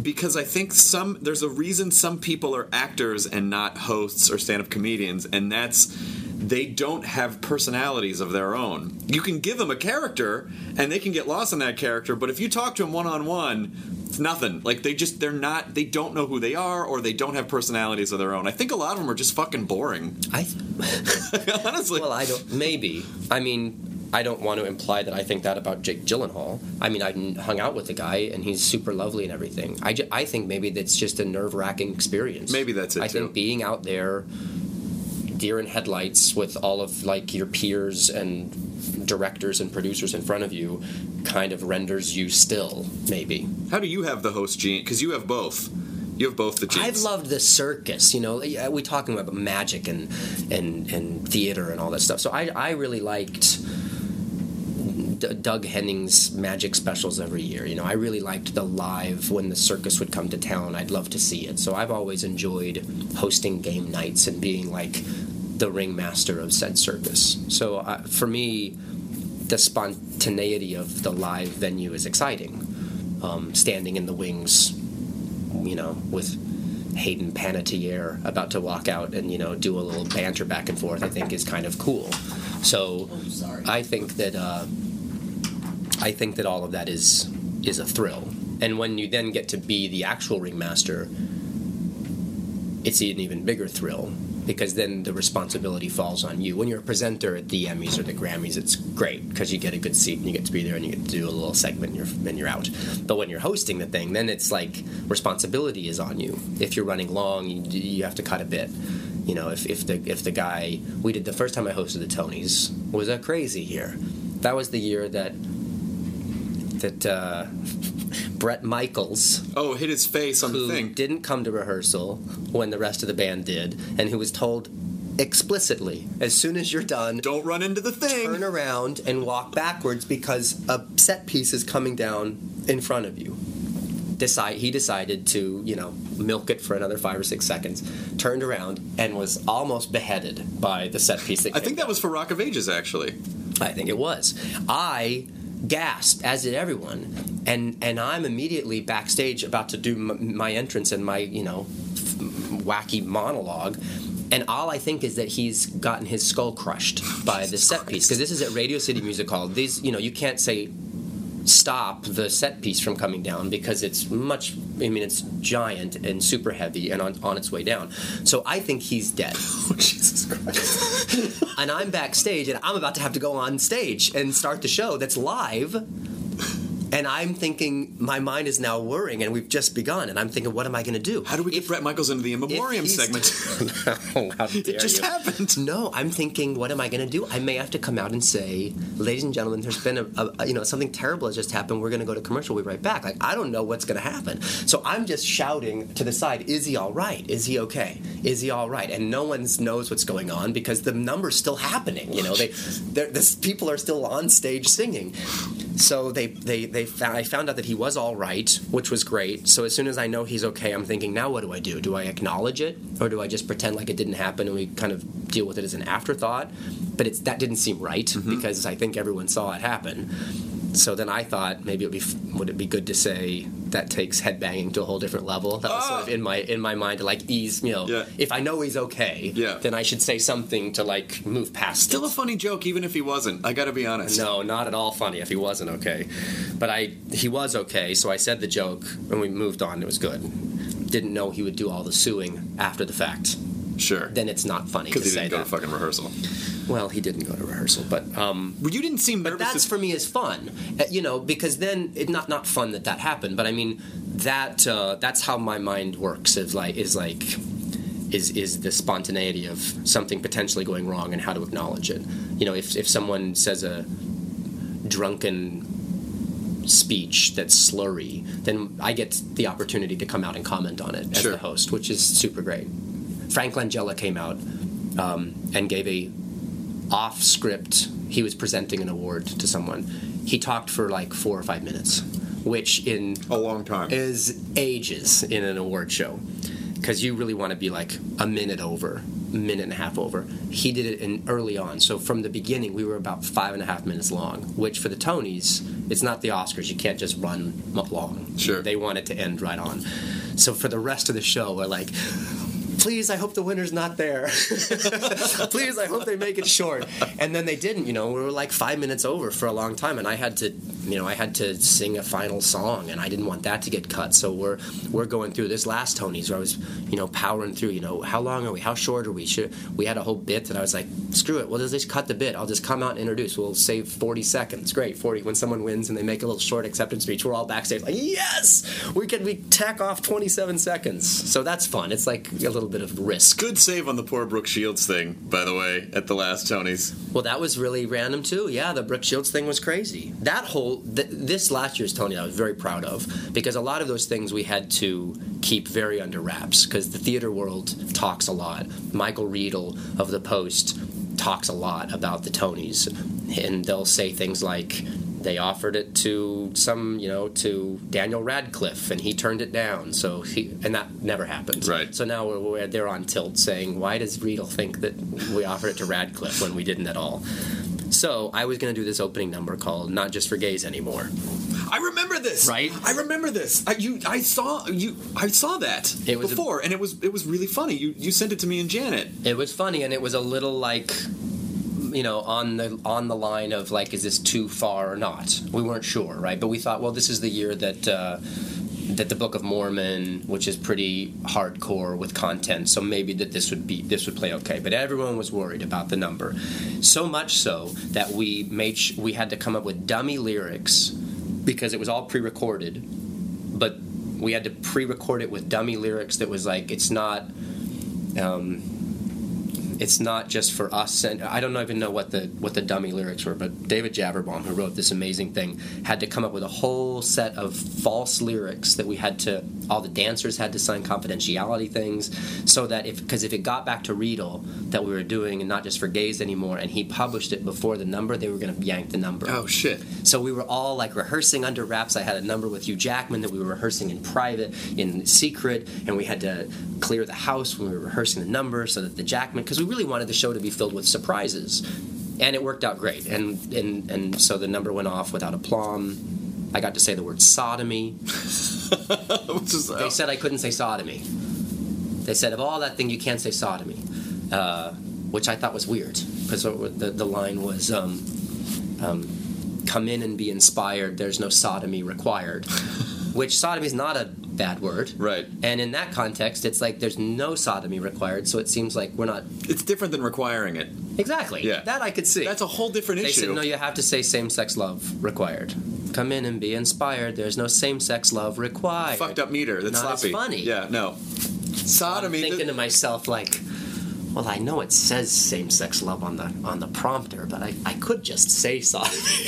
because I think some there's a reason some people are actors and not hosts or stand-up comedians, and that's they don't have personalities of their own. You can give them a character, and they can get lost in that character, but if you talk to them one-on-one, it's nothing. Like, they just, they're not, they don't know who they are, or they don't have personalities of their own. I think a lot of them are just fucking boring. I Honestly. Well, I don't, maybe. I mean, I don't want to imply that I think that about Jake Gyllenhaal. I mean, I hung out with the guy, and he's super lovely and everything. I, ju- I think maybe that's just a nerve-wracking experience. Maybe that's it, I too. think being out there, deer in headlights with all of, like, your peers and directors and producers in front of you kind of renders you still, maybe. How do you have the host gene? Because you have both. You have both the genes. I've loved the circus, you know. We're talking about magic and, and, and theater and all that stuff. So I, I really liked D- Doug Henning's magic specials every year. You know, I really liked the live when the circus would come to town. I'd love to see it. So I've always enjoyed hosting game nights and being like the ringmaster of said circus. So uh, for me, the spontaneity of the live venue is exciting. Um, standing in the wings, you know, with Hayden Panettiere about to walk out and, you know, do a little banter back and forth, I think is kind of cool. So Oh, sorry. I think that uh, I think that all of that is is a thrill. And when you then get to be the actual ringmaster, it's an even bigger thrill, because then the responsibility falls on you. When you're a presenter at the Emmys or the Grammys, it's great because you get a good seat and you get to be there and you get to do a little segment and you're, and you're out. But when you're hosting the thing, then it's like responsibility is on you. If you're running long, you, you have to cut a bit. You know, if, if the if the guy we did the first time I hosted the Tonys was a crazy year. That was the year that that uh, Bret Michaels, oh, hit his face on who the thing. didn't come to rehearsal when the rest of the band did, and who was told explicitly, as soon as you're done, Don't run into the thing. turn around and walk backwards because a set piece is coming down in front of you. Decide he decided to, you know, milk it for another five or six seconds, turned around, and was almost beheaded by the set piece that I came think that down. was for Rock of Ages, actually. I think it was. I gasped, as did everyone, and and I'm immediately backstage about to do m- my entrance and my, you know, f- wacky monologue, and all I think is that he's gotten his skull crushed by the set piece, because this is at Radio City Music Hall. These, you know, you can't say stop the set piece from coming down because it's much, I mean, it's giant and super heavy and on, on its way down. So I think he's dead. Oh, Jesus Christ. And I'm backstage, and I'm about to have to go on stage and start the show that's live. And I'm thinking, my mind is now whirring, and we've just begun. And I'm thinking, what am I going to do? How do we get If- Bret Michaels into the In Memoriam if he's- segment? Oh, how dare It just you. happened. No, I'm thinking, what am I going to do? I may have to come out and say, ladies and gentlemen, there's been a, a you know, something terrible has just happened. We're going to go to commercial. We'll be right back. Like, I don't know what's going to happen. So I'm just shouting to the side, is he all right? Is he okay? Is he all right? And no one knows what's going on because the number's still happening. You know, they, they're- this, people are still on stage singing. So they, they, they found, I found out that he was all right, which was great. So as soon as I know he's okay, I'm thinking, now what do I do? Do I acknowledge it, or do I just pretend like it didn't happen and we kind of deal with it as an afterthought? But it's that didn't seem right Mm-hmm. because I think everyone saw it happen. So then I thought maybe it would be would it be good to say that takes headbanging to a whole different level. That was Ah! sort of in my in my mind to like ease, you know, Yeah. if I know he's okay, Yeah. then I should say something to like move past Still it. a funny joke, even if he wasn't. I gotta be honest. No, not at all funny if he wasn't okay. But I he was okay, so I said the joke and we moved on. It was good. Didn't know he would do all the suing after the fact. Sure. Then it's not funny to Because he say didn't go that. to fucking rehearsal. Well, he didn't go to rehearsal, but um, Well, you didn't seem but nervous. that's to- for me is fun, uh, you know, because then it not not fun that that happened, but I mean that uh, that's how my mind works. Is like is like is is the spontaneity of something potentially going wrong and how to acknowledge it. You know, if if someone says a drunken speech that's slurry, then I get the opportunity to come out and comment on it as Sure. the host, which is super great. Frank Langella came out um, and gave a off script. He was presenting an award to someone. He talked for like four or five minutes, which in A long time. is ages in an award show, because you really want to be like a minute over, minute and a half over. He did it in early on, so from the beginning we were about five and a half minutes long, which for the Tonys It's not the Oscars. You can't just run along. Sure. They want it to end right on. So for the rest of the show, we're like, please, I hope the winner's not there. Please, I hope they make it short. And then they didn't, you know, we were like five minutes over for a long time, and I had to, you know, I had to sing a final song, and I didn't want that to get cut. So we're we're going through this last Tony's where I was, you know, powering through, you know, how long are we? How short are we? Should, we had a whole bit that I was like, screw it, we'll just cut the bit. I'll just come out and introduce. We'll save forty seconds. Great, forty. When someone wins and they make a little short acceptance speech, we're all backstage like, yes! We can we tack off twenty-seven seconds. So that's fun. It's like a little bit of risk. Good save on the poor Brooke Shields thing, by the way, at the last Tony's. Well, that was really random too. Yeah, the Brooke Shields thing was crazy. That whole th- this last year's Tony, I was very proud of, because a lot of those things we had to keep very under wraps because the theater world talks a lot. Michael Riedel of the Post talks a lot about the Tonys, and they'll say things like, they offered it to some, you know, to Daniel Radcliffe, and he turned it down. So he, and that never happened. Right. So now we're, we're they're on tilt, saying, why does Riedel think that we offered it to Radcliffe when we didn't at all? So I was going to do this opening number called "Not Just for Gays Anymore." I remember this. Right? I remember this. I, you, I saw you. I saw that It was a- before, and it was it was really funny. You you sent it to me and Janet. It was funny, and it was a little like, you know, on the on the line of like, is this too far or not? We weren't sure, right? But we thought, well, this is the year that uh, that the Book of Mormon, which is pretty hardcore with content, so maybe that this would be this would play okay. But everyone was worried about the number, so much so that we made sh- we had to come up with dummy lyrics because it was all pre-recorded, but we had to pre-record it with dummy lyrics that was like, it's not. Um, It's not just for us, and I don't even know what the what the dummy lyrics were, but David Javerbaum, who wrote this amazing thing, had to come up with a whole set of false lyrics that we had to, all the dancers had to sign confidentiality things, so that if, because if it got back to Riedel that we were doing and Not Just for Gays Anymore, and he published it before the number, they were going to yank the number. Oh, shit. So we were all like rehearsing under wraps. I had a number with Hugh Jackman that we were rehearsing in private, in secret, and we had to clear the house when we were rehearsing the number so that the Jackman, because we really wanted the show to be filled with surprises, and it worked out great. And and and so the number went off without aplomb. I got to say the word sodomy. Just, They said I couldn't say sodomy. They said, of all that thing, you can't say sodomy, uh, which I thought was weird, because the the line was, um, um, come in and be inspired, there's no sodomy required, which sodomy is not a bad word. Right. And in that context, it's like there's no sodomy required, so it seems like we're not... It's different than requiring it. Exactly. Yeah. That I could see. That's a whole different They issue. said, no, you have to say same-sex love required. Come in and be inspired. There's no same-sex love required. Fucked up meter. That's Not as sloppy. funny. Yeah, no. Sodomy. I'm thinking th- to myself, like, well, I know it says same-sex love on the on the prompter, but I, I could just say sodomy.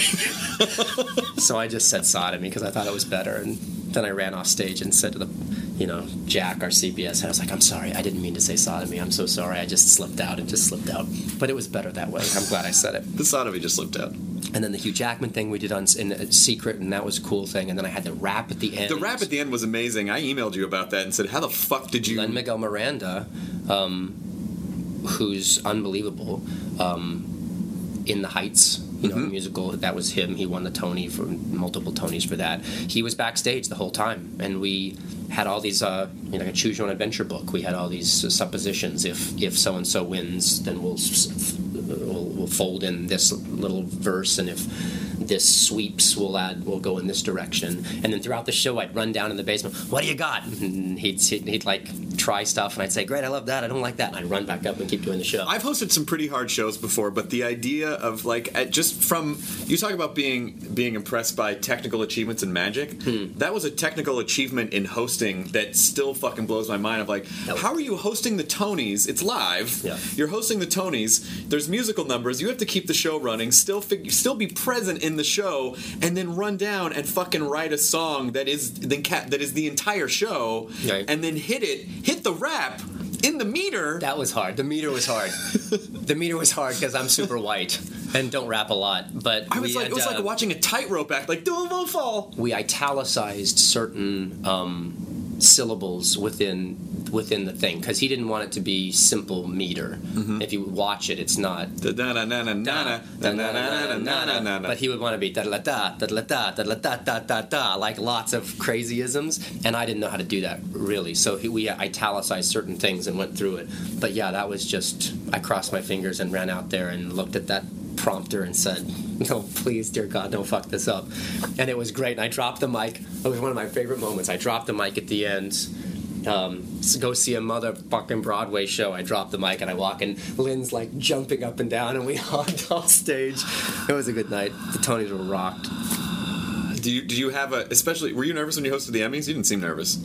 So I just said sodomy because I thought it was better, and then I ran off stage and said to the, you know, Jack, our C B S head, I was like, I'm sorry, I didn't mean to say sodomy. I'm so sorry. I just slipped out. It just slipped out. But it was better that way. I'm glad I said it. the sodomy just slipped out. And then the Hugh Jackman thing we did on in uh, secret, and that was a cool thing. And then I had the rap at the end. The rap at the end was amazing. I emailed you about that and said, how the fuck did you... Lin Miguel Miranda, um, who's unbelievable, um, in the Heights, you know, Mhm. the musical, that was him. He won the Tony for multiple Tonys for that. He was backstage the whole time, and we had all these, uh, you know, Choose Your Own Adventure book. We had all these uh, suppositions. If if so and so wins, then we'll, we'll we'll fold in this little verse, and if this sweeps, we'll add, we'll go in this direction. And then throughout the show, I'd run down in the basement. What do you got? And he'd he'd, he'd like try stuff, and I'd say, great, I love that. I don't like that. And I'd run back up and keep doing the show. I've hosted some pretty hard shows before, but the idea of like at just from you talk about being being impressed by technical achievements in magic, Hmm. that was a technical achievement in hosting that still fucking blows my mind. Of like, was- how are you hosting the Tonys? It's live. Yeah. You're hosting the Tonys. There's musical numbers. You have to keep the show running. Still, fig- still be present in the show, and then run down and fucking write a song that is then ca- that is the entire show, Right. and then hit it, hit the rap in the meter. That was hard. The meter was hard. The meter was hard because I'm super white and don't rap a lot. But I was we like, had, it was uh, like watching a tightrope act. Like, don't won't fall. we italicized certain um, syllables within within the thing, because he didn't want it to be simple meter. Mm-hmm. If you watch it, it's not. But he would want to be da da da da da da da da da da da, like lots of crazyisms, and I didn't know how to do that really. So he, we italicized certain things and went through it. But yeah, that was just, I crossed my fingers and ran out there and looked at that prompter and said, "No, please, dear God, don't fuck this up." And it was great. And I dropped the mic. It was one of my favorite moments. I dropped the mic at the end. Um, so go see a motherfucking Broadway show. I drop the mic and I walk, and Lynn's like jumping up and down, and we hogged off stage. It was a good night. The Tonys were rocked. Do you did you have a especially? Were you nervous when you hosted the Emmys? You didn't seem nervous.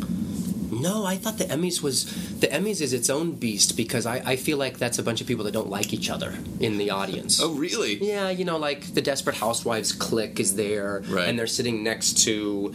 No, I thought the Emmys was the Emmys is its own beast, because I, I feel like that's a bunch of people that don't like each other in the audience. Oh, really? Yeah, you know, like the Desperate Housewives clique is there, right. And they're sitting next to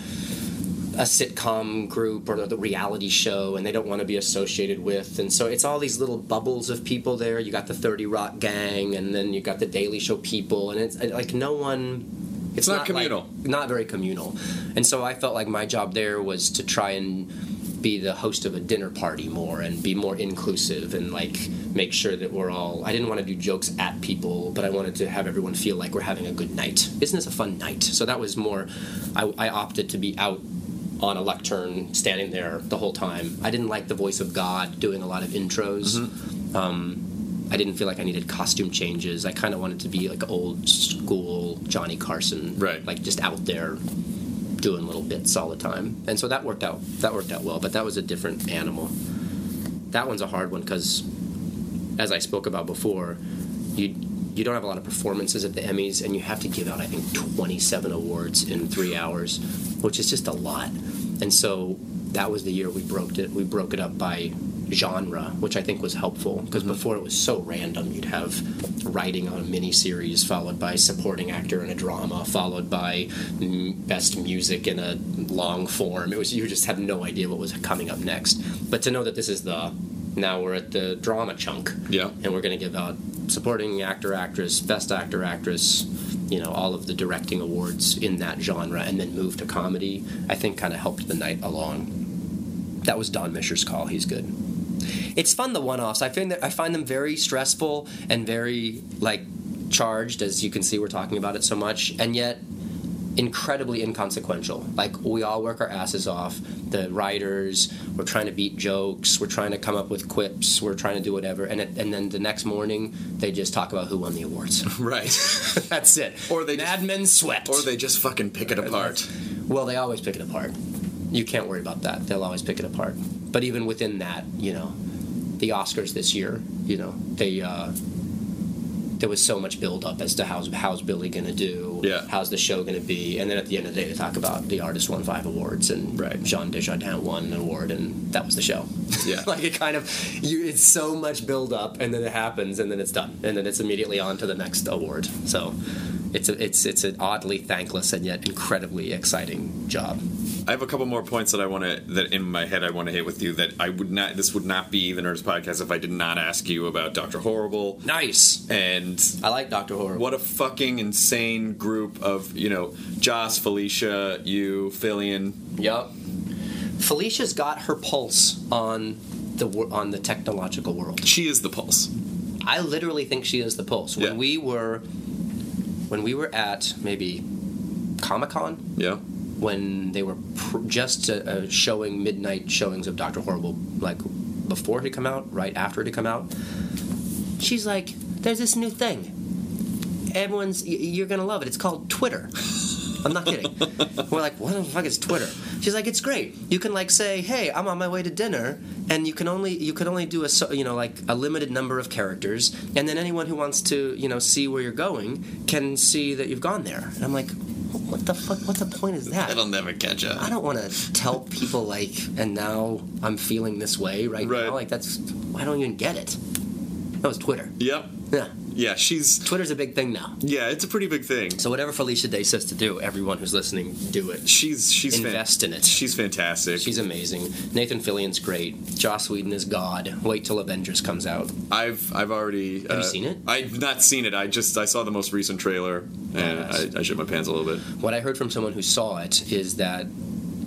a sitcom group or the reality show, and they don't want to be associated with, and so it's all these little bubbles of people there. You got the thirty Rock gang, and then you got the Daily Show people, and it's like no one. It's, it's not, not communal. Like, not very communal, and so I felt like my job there was to try and be the host of a dinner party more and be more inclusive and like make sure that we're all. I didn't want to do jokes at people, but I wanted to have everyone feel like we're having a good night. Isn't this a fun night? So that was more. I, I opted to be out on a lectern, standing there the whole time. I didn't like the voice of God doing a lot of intros. Mm-hmm. Um, I didn't feel like I needed costume changes. I kind of wanted to be like old school Johnny Carson, right? Like just out there doing little bits all the time. And so that worked out. That worked out well. But that was a different animal. That one's a hard one because, as I spoke about before, you you don't have a lot of performances at the Emmys, and you have to give out, I think, twenty-seven awards in three hours, which is just a lot. And so that was the year we broke it. We broke it up by genre, which I think was helpful, because mm-hmm. before it was so random. You'd have writing on a miniseries, followed by supporting actor in a drama, followed by m- best music in a long form. It was you just had no idea what was coming up next. But to know that this is the now we're at the drama chunk, yeah, and we're going to give out supporting actor, actress, best actor, actress, you know, all of the directing awards in that genre, and then move to comedy, I think kind of helped the night along. That was Don Mischer's call. He's good. It's fun, the one-offs. I find that I find them very stressful and very like charged, as you can see. We're talking about it so much, and yet incredibly inconsequential. Like, we all work our asses off. The writers, we're trying to beat jokes, we're trying to come up with quips, we're trying to do whatever, and it, and then the next morning they just talk about who won the awards. Right. That's it. Or they Mad just, Men swept. Or they just fucking pick it apart. Well, they always pick it apart. You can't worry about that. They'll always pick it apart. But even within that, you know, the Oscars this year, you know, they uh, there was so much build-up as to how's, how's Billy going to do, yeah. how's the show going to be, and then at the end of the day, they talk about the artist won five awards, and right. Jean Desjardins won an award, and that was the show. Yeah. Like, it kind of, you, it's so much build-up, and then it happens, and then it's done, and then it's immediately on to the next award. So it's a, it's it's an oddly thankless and yet incredibly exciting job. I have a couple more points that I want to that in my head I want to hit with you. That I would not. This would not be the Nerds Podcast if I did not ask you about Doctor Horrible. Nice. And I like Doctor Horrible. What a fucking insane group of, you know, Joss, Felicia, you, Fillion. Yup. Felicia's got her pulse on the on the technological world. She is the pulse. I literally think she is the pulse. When yeah. we were when we were at maybe Comic-Con. Yeah. When they were pr- just uh, showing midnight showings of Doctor Horrible, like before it had come out, right after it had come out, she's like, "There's this new thing. Everyone's, y- you're gonna love it. It's called Twitter." I'm not kidding. We're like, "What the fuck is Twitter?" She's like, "It's great. You can like say, hey, I'm on my way to dinner, and you can only you can only do a you know like a limited number of characters, and then anyone who wants to you know see where you're going can see that you've gone there." And I'm like, what the fuck? What the point is that? That'll never catch up. I don't want to tell people like, and now I'm feeling this way right, right. now. Like that's, I don't even get it. That was Twitter. Yep. Yeah. Yeah, she's... Twitter's a big thing now. Yeah, it's a pretty big thing. So whatever Felicia Day says to do, everyone who's listening, do it. She's she's Invest fan- in it. She's fantastic. She's amazing. Nathan Fillion's great. Joss Whedon is God. Wait till Avengers comes out. I've I've already... Have uh, you seen it? I've not seen it. I just I saw the most recent trailer, and yes. I, I shit my pants a little bit. What I heard from someone who saw it is that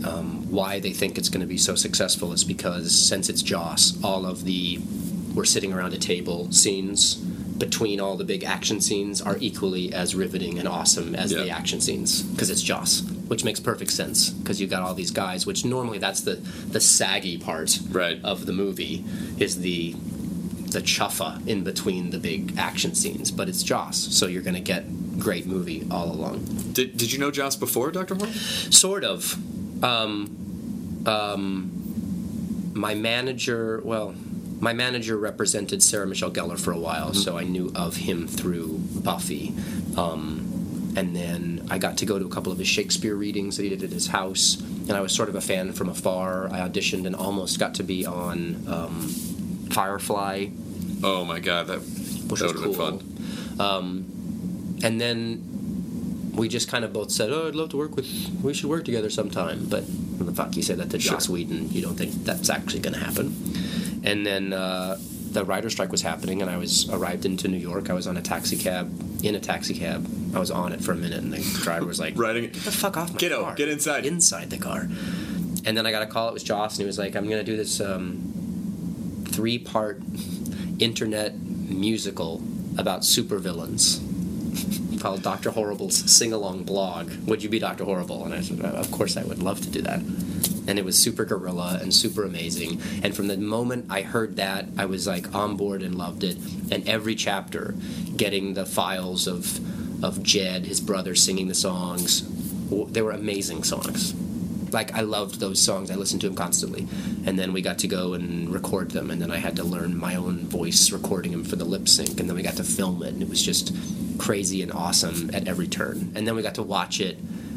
um, why they think it's going to be so successful is because since it's Joss, all of the we're sitting around a table scenes between all the big action scenes are equally as riveting and awesome as Yeah. the action scenes, because it's Joss, which makes perfect sense, because you've got all these guys, which normally that's the, the saggy part Right. of the movie, is the the chuffa in between the big action scenes, but it's Joss, so you're going to get great movie all along. Did Did you know Joss before Doctor Horrible? Sort of. Um, um, my manager, well, my manager represented Sarah Michelle Gellar for a while, mm-hmm. so I knew of him through Buffy. Um, and then I got to go to a couple of his Shakespeare readings that he did at his house, and I was sort of a fan from afar. I auditioned and almost got to be on um, Firefly. Oh my god, that, which that was would have cool. been fun. Um, and then we just kind of both said, "Oh, I'd love to work with. We should work together sometime." But what the fuck, you say that to Sure. Joss Whedon? You don't think that's actually going to happen? And then uh, the writer's strike was happening, and I was arrived into New York. I was on a taxi cab, in a taxi cab. I was on it for a minute, and the driver was like, Riding it. "Get the fuck off my Get car! out, get inside." Inside the car." And then I got a call. It was Joss, and he was like, "I'm going to do this um, three-part internet musical about supervillains called Doctor Horrible's Sing-Along Blog. Would you be Doctor Horrible?" And I said, "Of course I would love to do that." And it was super guerrilla and super amazing. And from the moment I heard that, I was like on board and loved it. And every chapter, getting the files of of Jed, his brother, singing the songs, they were amazing songs. Like, I loved those songs. I listened to them constantly. And then we got to go and record them, and then I had to learn my own voice recording them for the lip sync, and then we got to film it, and it was just crazy and awesome at every turn. And then we got to watch it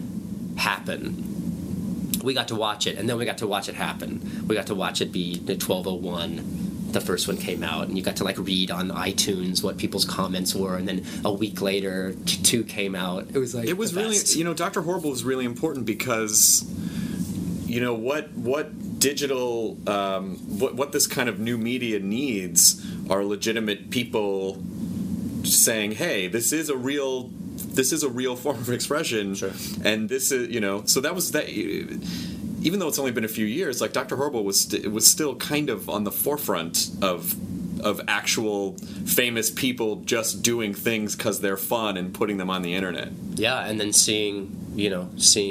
happen. We got to watch it, and then we got to watch it happen. We got to watch it be the twelve oh one. The first one came out, and you got to like read on iTunes what people's comments were, and then a week later, t- two came out. It was like It was the really, best. you know, Doctor Horrible was really important because, you know, what what digital, um, what what this kind of new media needs are legitimate people saying, "Hey, this is a real, this is a real form of expression," Sure. and this is, you know, so that was that. Even though it's only been a few years, like Doctor Horrible was st- was still kind of on the forefront of of actual famous people just doing things because they're fun and putting them on the internet. Yeah, and then seeing, you know,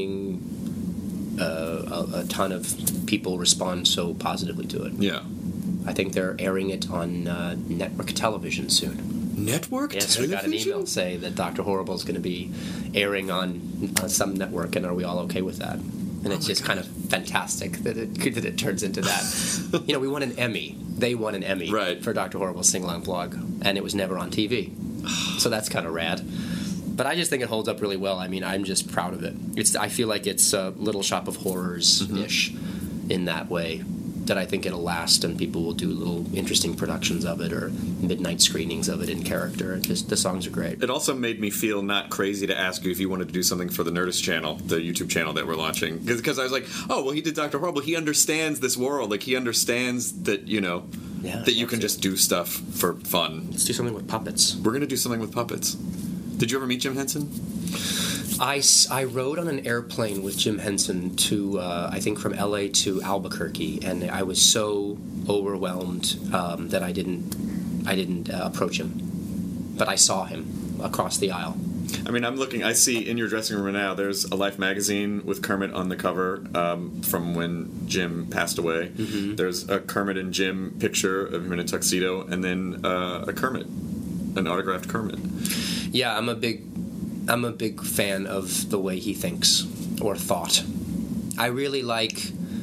seeing uh, a, a ton of people respond so positively to it. Yeah. I think they're airing it on uh, network television soon. Network Yes, television? we got an email saying that Doctor Horrible is going to be airing on uh, some network, and are we all okay with that? And it's Oh my just God. kind of fantastic that it that it turns into that. You know, we won an Emmy. They won an Emmy Right. for Doctor Horrible's Sing-Along Blog, and it was never on T V. So that's kind of rad. But I just think it holds up really well. I mean, I'm just proud of it. It's I feel like it's a Little Shop of Horrors-ish Mm-hmm. in that way. That I think it'll last, and people will do little interesting productions of it or midnight screenings of it in character. It just the songs are great. It also made me feel not crazy to ask you if you wanted to do something for the Nerdist channel, the YouTube channel that we're launching. Because I was like, oh, well, he did Doctor Horrible. He understands this world. Like, he understands that, you know, Yeah, that you can absolutely. just do stuff for fun. Let's do something with puppets. We're going to do something with puppets. Did you ever meet Jim Henson? I, s- I rode on an airplane with Jim Henson to, uh, I think, from L A to Albuquerque, and I was so overwhelmed um, that I didn't I didn't uh, approach him. But I saw him across the aisle. I mean, I'm looking, I see in your dressing room right now, there's a Life magazine with Kermit on the cover um, from when Jim passed away. Mm-hmm. There's a Kermit and Jim picture of him in a tuxedo, and then uh, a Kermit, an autographed Kermit. Yeah, I'm a big I'm a big fan of the way he thinks or thought. I really like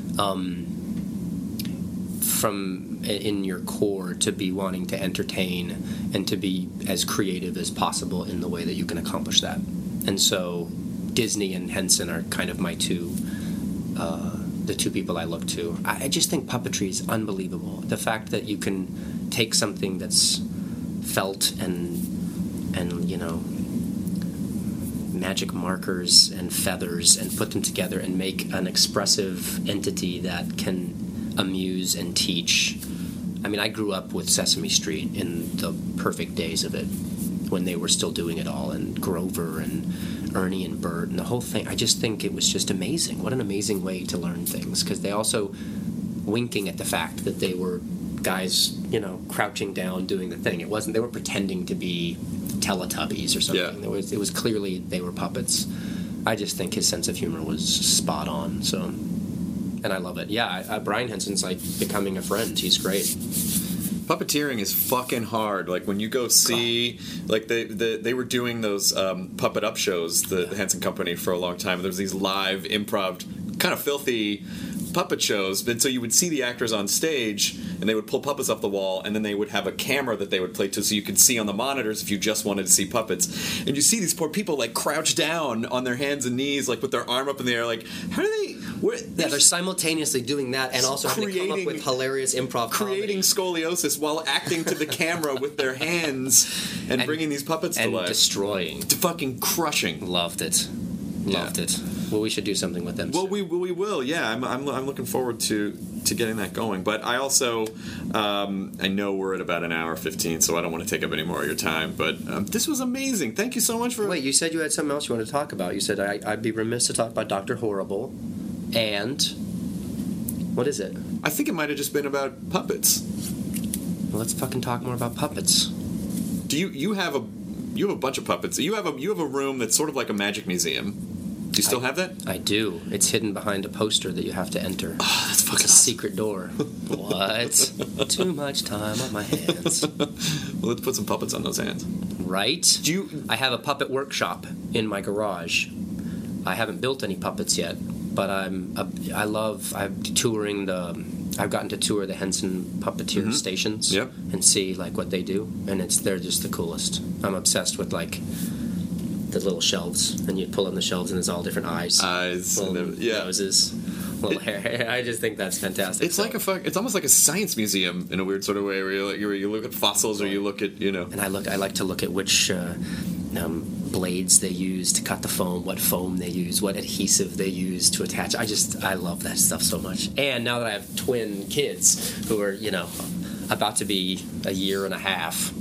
um, from in your core to be wanting to entertain and to be as creative as possible in the way that you can accomplish that. And so Disney and Henson are kind of my two uh, the two people I look to. I, I just think puppetry is unbelievable. The fact that you can take something that's felt and and you know magic markers and feathers and put them together and make an expressive entity that can amuse and teach. I mean, I grew up with Sesame Street in the perfect days of it when they were still doing it all, and Grover and Ernie and Bert and the whole thing. I just think it was just amazing. What an amazing way to learn things, because they also winking at the fact that they were guys, you know, crouching down doing the thing. It wasn't, they weren't pretending to be Teletubbies or something. Yeah. There was, it was clearly they were puppets. I just think his sense of humor was spot on. So, and I love it. Yeah, I, I, Brian Henson's like becoming a friend. He's great. Puppeteering is fucking hard. Like when you go see, like they they, they were doing those um, Puppet Up shows, the, the Henson Company, for a long time. There was these live improv, kind of filthy puppet shows, but so you would see the actors on stage and they would pull puppets off the wall, and then they would have a camera that they would play to so you could see on the monitors if you just wanted to see puppets. And you see these poor people like crouch down on their hands and knees, like with their arm up in the air, like how do they where, yeah, they're simultaneously doing that and also having to come up with hilarious improv creating comedy. Scoliosis while acting to the camera with their hands and, and bringing these puppets and to life, destroying, fucking crushing. Loved it. Loved yeah. it. Well, we should do something with them. Well, soon. we we will. Yeah, I'm, I'm I'm looking forward to to getting that going. But I also um, I know we're at about an hour fifteen, so I don't want to take up any more of your time. But um, this was amazing. Thank you so much for. Wait, you said you had something else you wanted to talk about. You said I, I'd be remiss to talk about Doctor Horrible, and what is it? I think it might have just been about puppets. Well, let's fucking talk more about puppets. Do you you have a you have a bunch of puppets? You have a you have a room that's sort of like a magic museum. Do you still I, have that? I do. It's hidden behind a poster that you have to enter. Oh, that's fucking It's a secret door. What? Too much time on my hands. Well, let's put some puppets on those hands. Right? Do you? I have a puppet workshop in my garage. I haven't built any puppets yet, but I'm. A, I love. I'm touring the. I've gotten to tour the Henson puppeteer Mm-hmm. stations yep. and see like what they do, and it's they're just the coolest. I'm obsessed with like. The little shelves, and you pull on the shelves, and there's all different eyes, eyes, little and the, yeah. noses, little it, hair. I just think that's fantastic. It's so, like a fuck. It's almost like a science museum in a weird sort of way, where you like, you look at fossils, or you look at you know. And I look. I like to look at which uh, um, blades they use to cut the foam, what foam they use, what adhesive they use to attach. I just I love that stuff so much. And now that I have twin kids who are you know about to be a year and a half.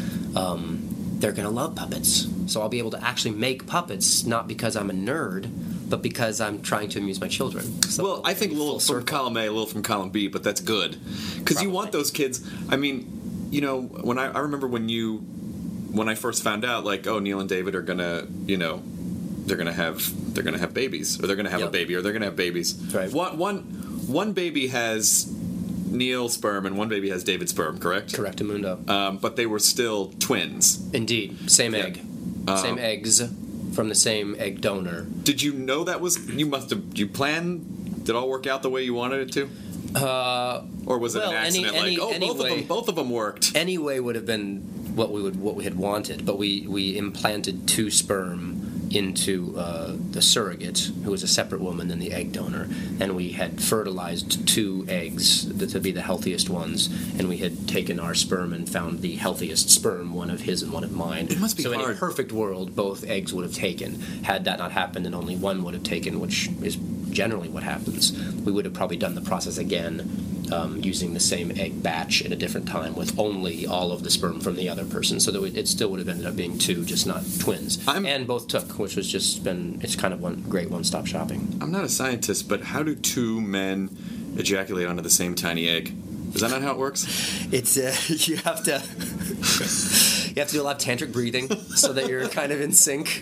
Um, they're going to love puppets. So I'll be able to actually make puppets, not because I'm a nerd, but because I'm trying to amuse my children. So well, I think a little from column A, a little from column B, but that's good. Because you want those kids, I mean, you know, when I, I remember when you, when I first found out, like, oh, Neil and David are going to, you know, they're going to have, they're going to have babies, or they're going to have yep. a baby, or they're going to have babies. Right. One, one, one baby has Neil's sperm and one baby has David's sperm, correct? Correctamundo. Um, but they were still twins. Indeed. Same yeah. egg. Um, same eggs from the same egg donor. Did you know that was... You must have... You planned... Did it all work out the way you wanted it to? Uh, or was it well, an accident? any, like, any, oh, both anyway, of them, both of them worked. Anyway would have been what we would what we had wanted, but we, we implanted two sperm into uh, the surrogate, who was a separate woman than the egg donor, and we had fertilized two eggs to be the healthiest ones, and we had taken our sperm and found the healthiest sperm, one of his and one of mine. It must be so hard. in a perfect world, both eggs would have taken. Had that not happened and only one would have taken, which is generally what happens, we would have probably done the process again. Um, using the same egg batch at a different time with only all of the sperm from the other person, so that we, it still would have ended up being two, just not twins. I'm, and both took, which was just been, it's kind of one great one-stop shopping. I'm not a scientist, but how do two men ejaculate onto the same tiny egg? Is that not how it works? It's uh, you have to you have to do a lot of tantric breathing so that you're kind of in sync.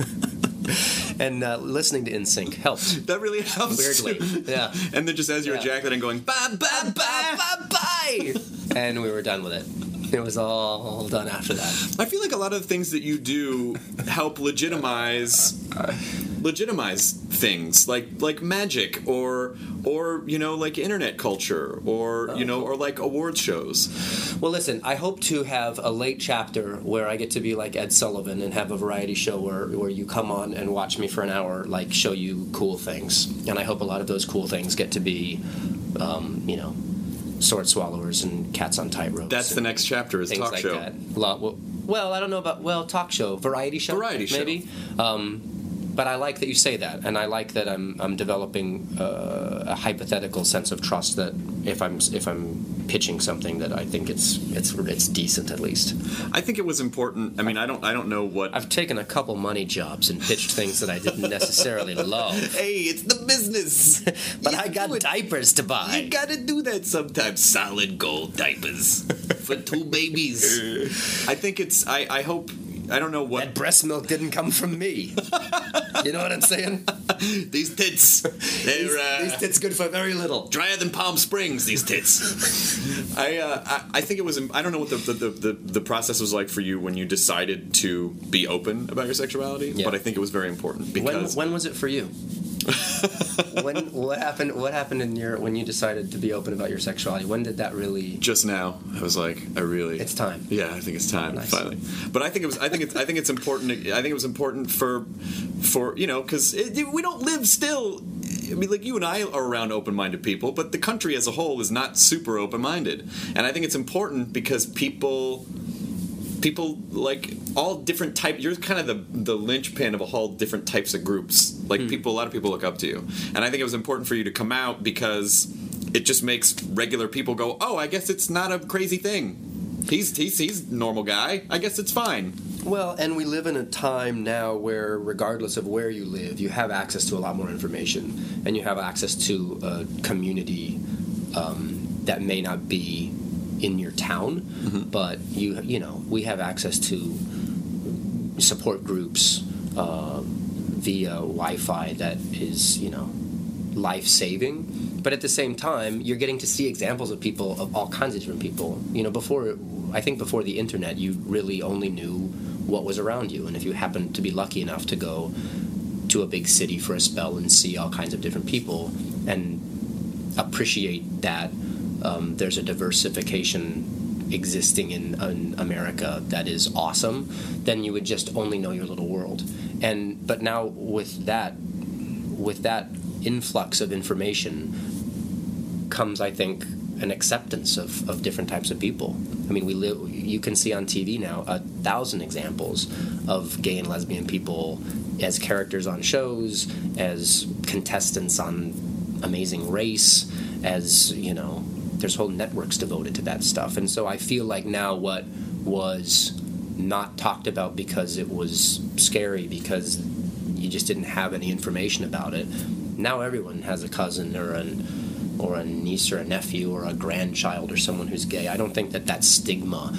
And uh, listening to N Sync helped. That really helps. Weirdly, yeah. And then just as you're yeah. ejaculating, going bye bye bye bye bye, and we were done with it. It was all done after that. I feel like a lot of the things that you do help legitimize legitimize things like like magic or or you know like internet culture or you know or like award shows. Well, listen, I hope to have a late chapter where I get to be like Ed Sullivan and have a variety show where where you come on and watch me for an hour, like show you cool things. And I hope a lot of those cool things get to be, um, you know, sword swallowers and cats on tight-ropes. That's the next chapter is talk like show. That. A lot, well, well, I don't know about well talk show, variety show, variety show, maybe. Um, but I like that you say that, and I like that I'm I'm developing uh, a hypothetical sense of trust that if I'm if I'm pitching something that I think it's it's it's decent at least. I think it was important. I mean, I don't I don't know what I've taken a couple money jobs and pitched things that I didn't necessarily love. Hey, it's the business. But You I got do it. diapers to buy. You gotta do that sometimes. Solid gold diapers for two babies. I think it's. I, I hope. I don't know what. That breast milk didn't come from me. You know what I'm saying? These tits. They're These, uh, these tits good for very little. drier than Palm Springs. These tits. I, uh, I I think it was. I don't know what the the, the the process was like for you when you decided to be open about your sexuality, Yeah. but I think it was very important When, because when was it for you? when what happened? What happened in your when you decided to be open about your sexuality? When did that really? just now I was like, I really. It's time. Yeah, I think it's time Nice. finally. But I think it was. I think it's. I think it's important. I think it was important for, for you know, because we don't live still. I mean, like you and I are around open-minded people, but the country as a whole is not super open-minded, and I think it's important because people. People like all different type. You're kind of the the linchpin of a whole different types of groups. Like people, a lot of people look up to you, and I think it was important for you to come out because it just makes regular people go, "Oh, I guess it's not a crazy thing. He's he's he's a normal guy. I guess it's fine." Well, and we live in a time now where, regardless of where you live, you have access to a lot more information, and you have access to a community um, that may not be in your town, mm-hmm. but you you know we have access to support groups uh, via Wi-Fi that is you know life-saving. But at the same time, you're getting to see examples of people, of all kinds of different people. You know, before I think before the internet, you really only knew what was around you, and if you happened to be lucky enough to go to a big city for a spell and see all kinds of different people and appreciate that. Um, there's a diversification existing in, in America that is awesome, then you would just only know your little world. And but now with that, with that influx of information comes, I think, an acceptance of, of different types of people. I mean, we live. You can see on T V now a thousand examples of gay and lesbian people as characters on shows, as contestants on Amazing Race, as you know. There's whole networks devoted to that stuff. And so I feel like now what was not talked about because it was scary, because you just didn't have any information about it, now everyone has a cousin or an or a niece or a nephew or a grandchild or someone who's gay. I don't think that that stigma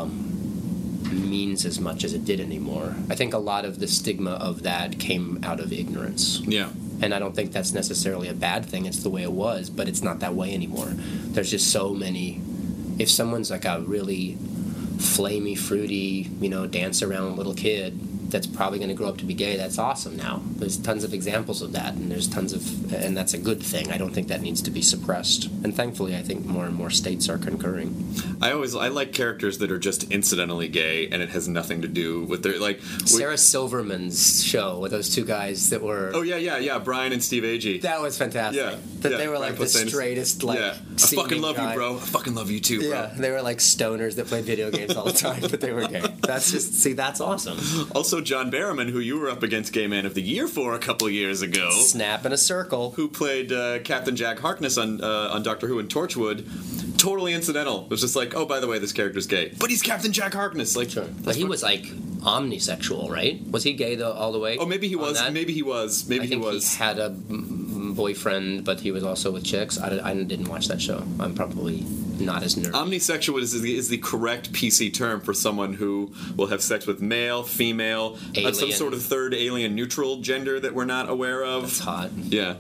um, means as much as it did anymore. I think a lot of the stigma of that came out of ignorance. Yeah. And I don't think that's necessarily a bad thing. It's the way it was, but it's not that way anymore. There's just so many. If someone's like a really flamey, fruity, you know, dance around little kid that's probably going to grow up to be gay, that's awesome now. There's tons of examples of that, and there's tons of, and that's a good thing. I don't think that needs to be suppressed. And thankfully, I think more and more states are concurring. I always, I like characters that are just incidentally gay, and it has nothing to do with their, like... We, Sarah Silverman's show with those two guys that were... Oh, yeah, yeah, yeah, Brian and Steve Agee. That was fantastic. Yeah. That yeah, they were like Brian the Posehn. straightest, like... Yeah. I fucking love guy. you, bro. I fucking love you too, bro. Yeah, they were like stoners that played video games all the time, but they were gay. That's just, see, that's awesome. Also, John Barrowman, who you were up against Gay Man of the Year for a couple years ago. Snap in a circle. Who played uh, Captain Jack Harkness on uh, on Doctor Who and Torchwood. Totally incidental. It was just like, oh, by the way, this character's gay. But he's Captain Jack Harkness. Like, Sure. But he was like omnisexual, right? Was he gay though all the way? Oh, maybe he on was. that? Maybe he was. Maybe I think he was. he had a mm, boyfriend, but he was also with chicks. I, I didn't watch that show. I'm probably not as nerdy. Omnisexual is the, is the correct P C term for someone who will have sex with male, female, uh, some Alien. sort of third alien neutral gender that we're not aware of. That's hot. Yeah.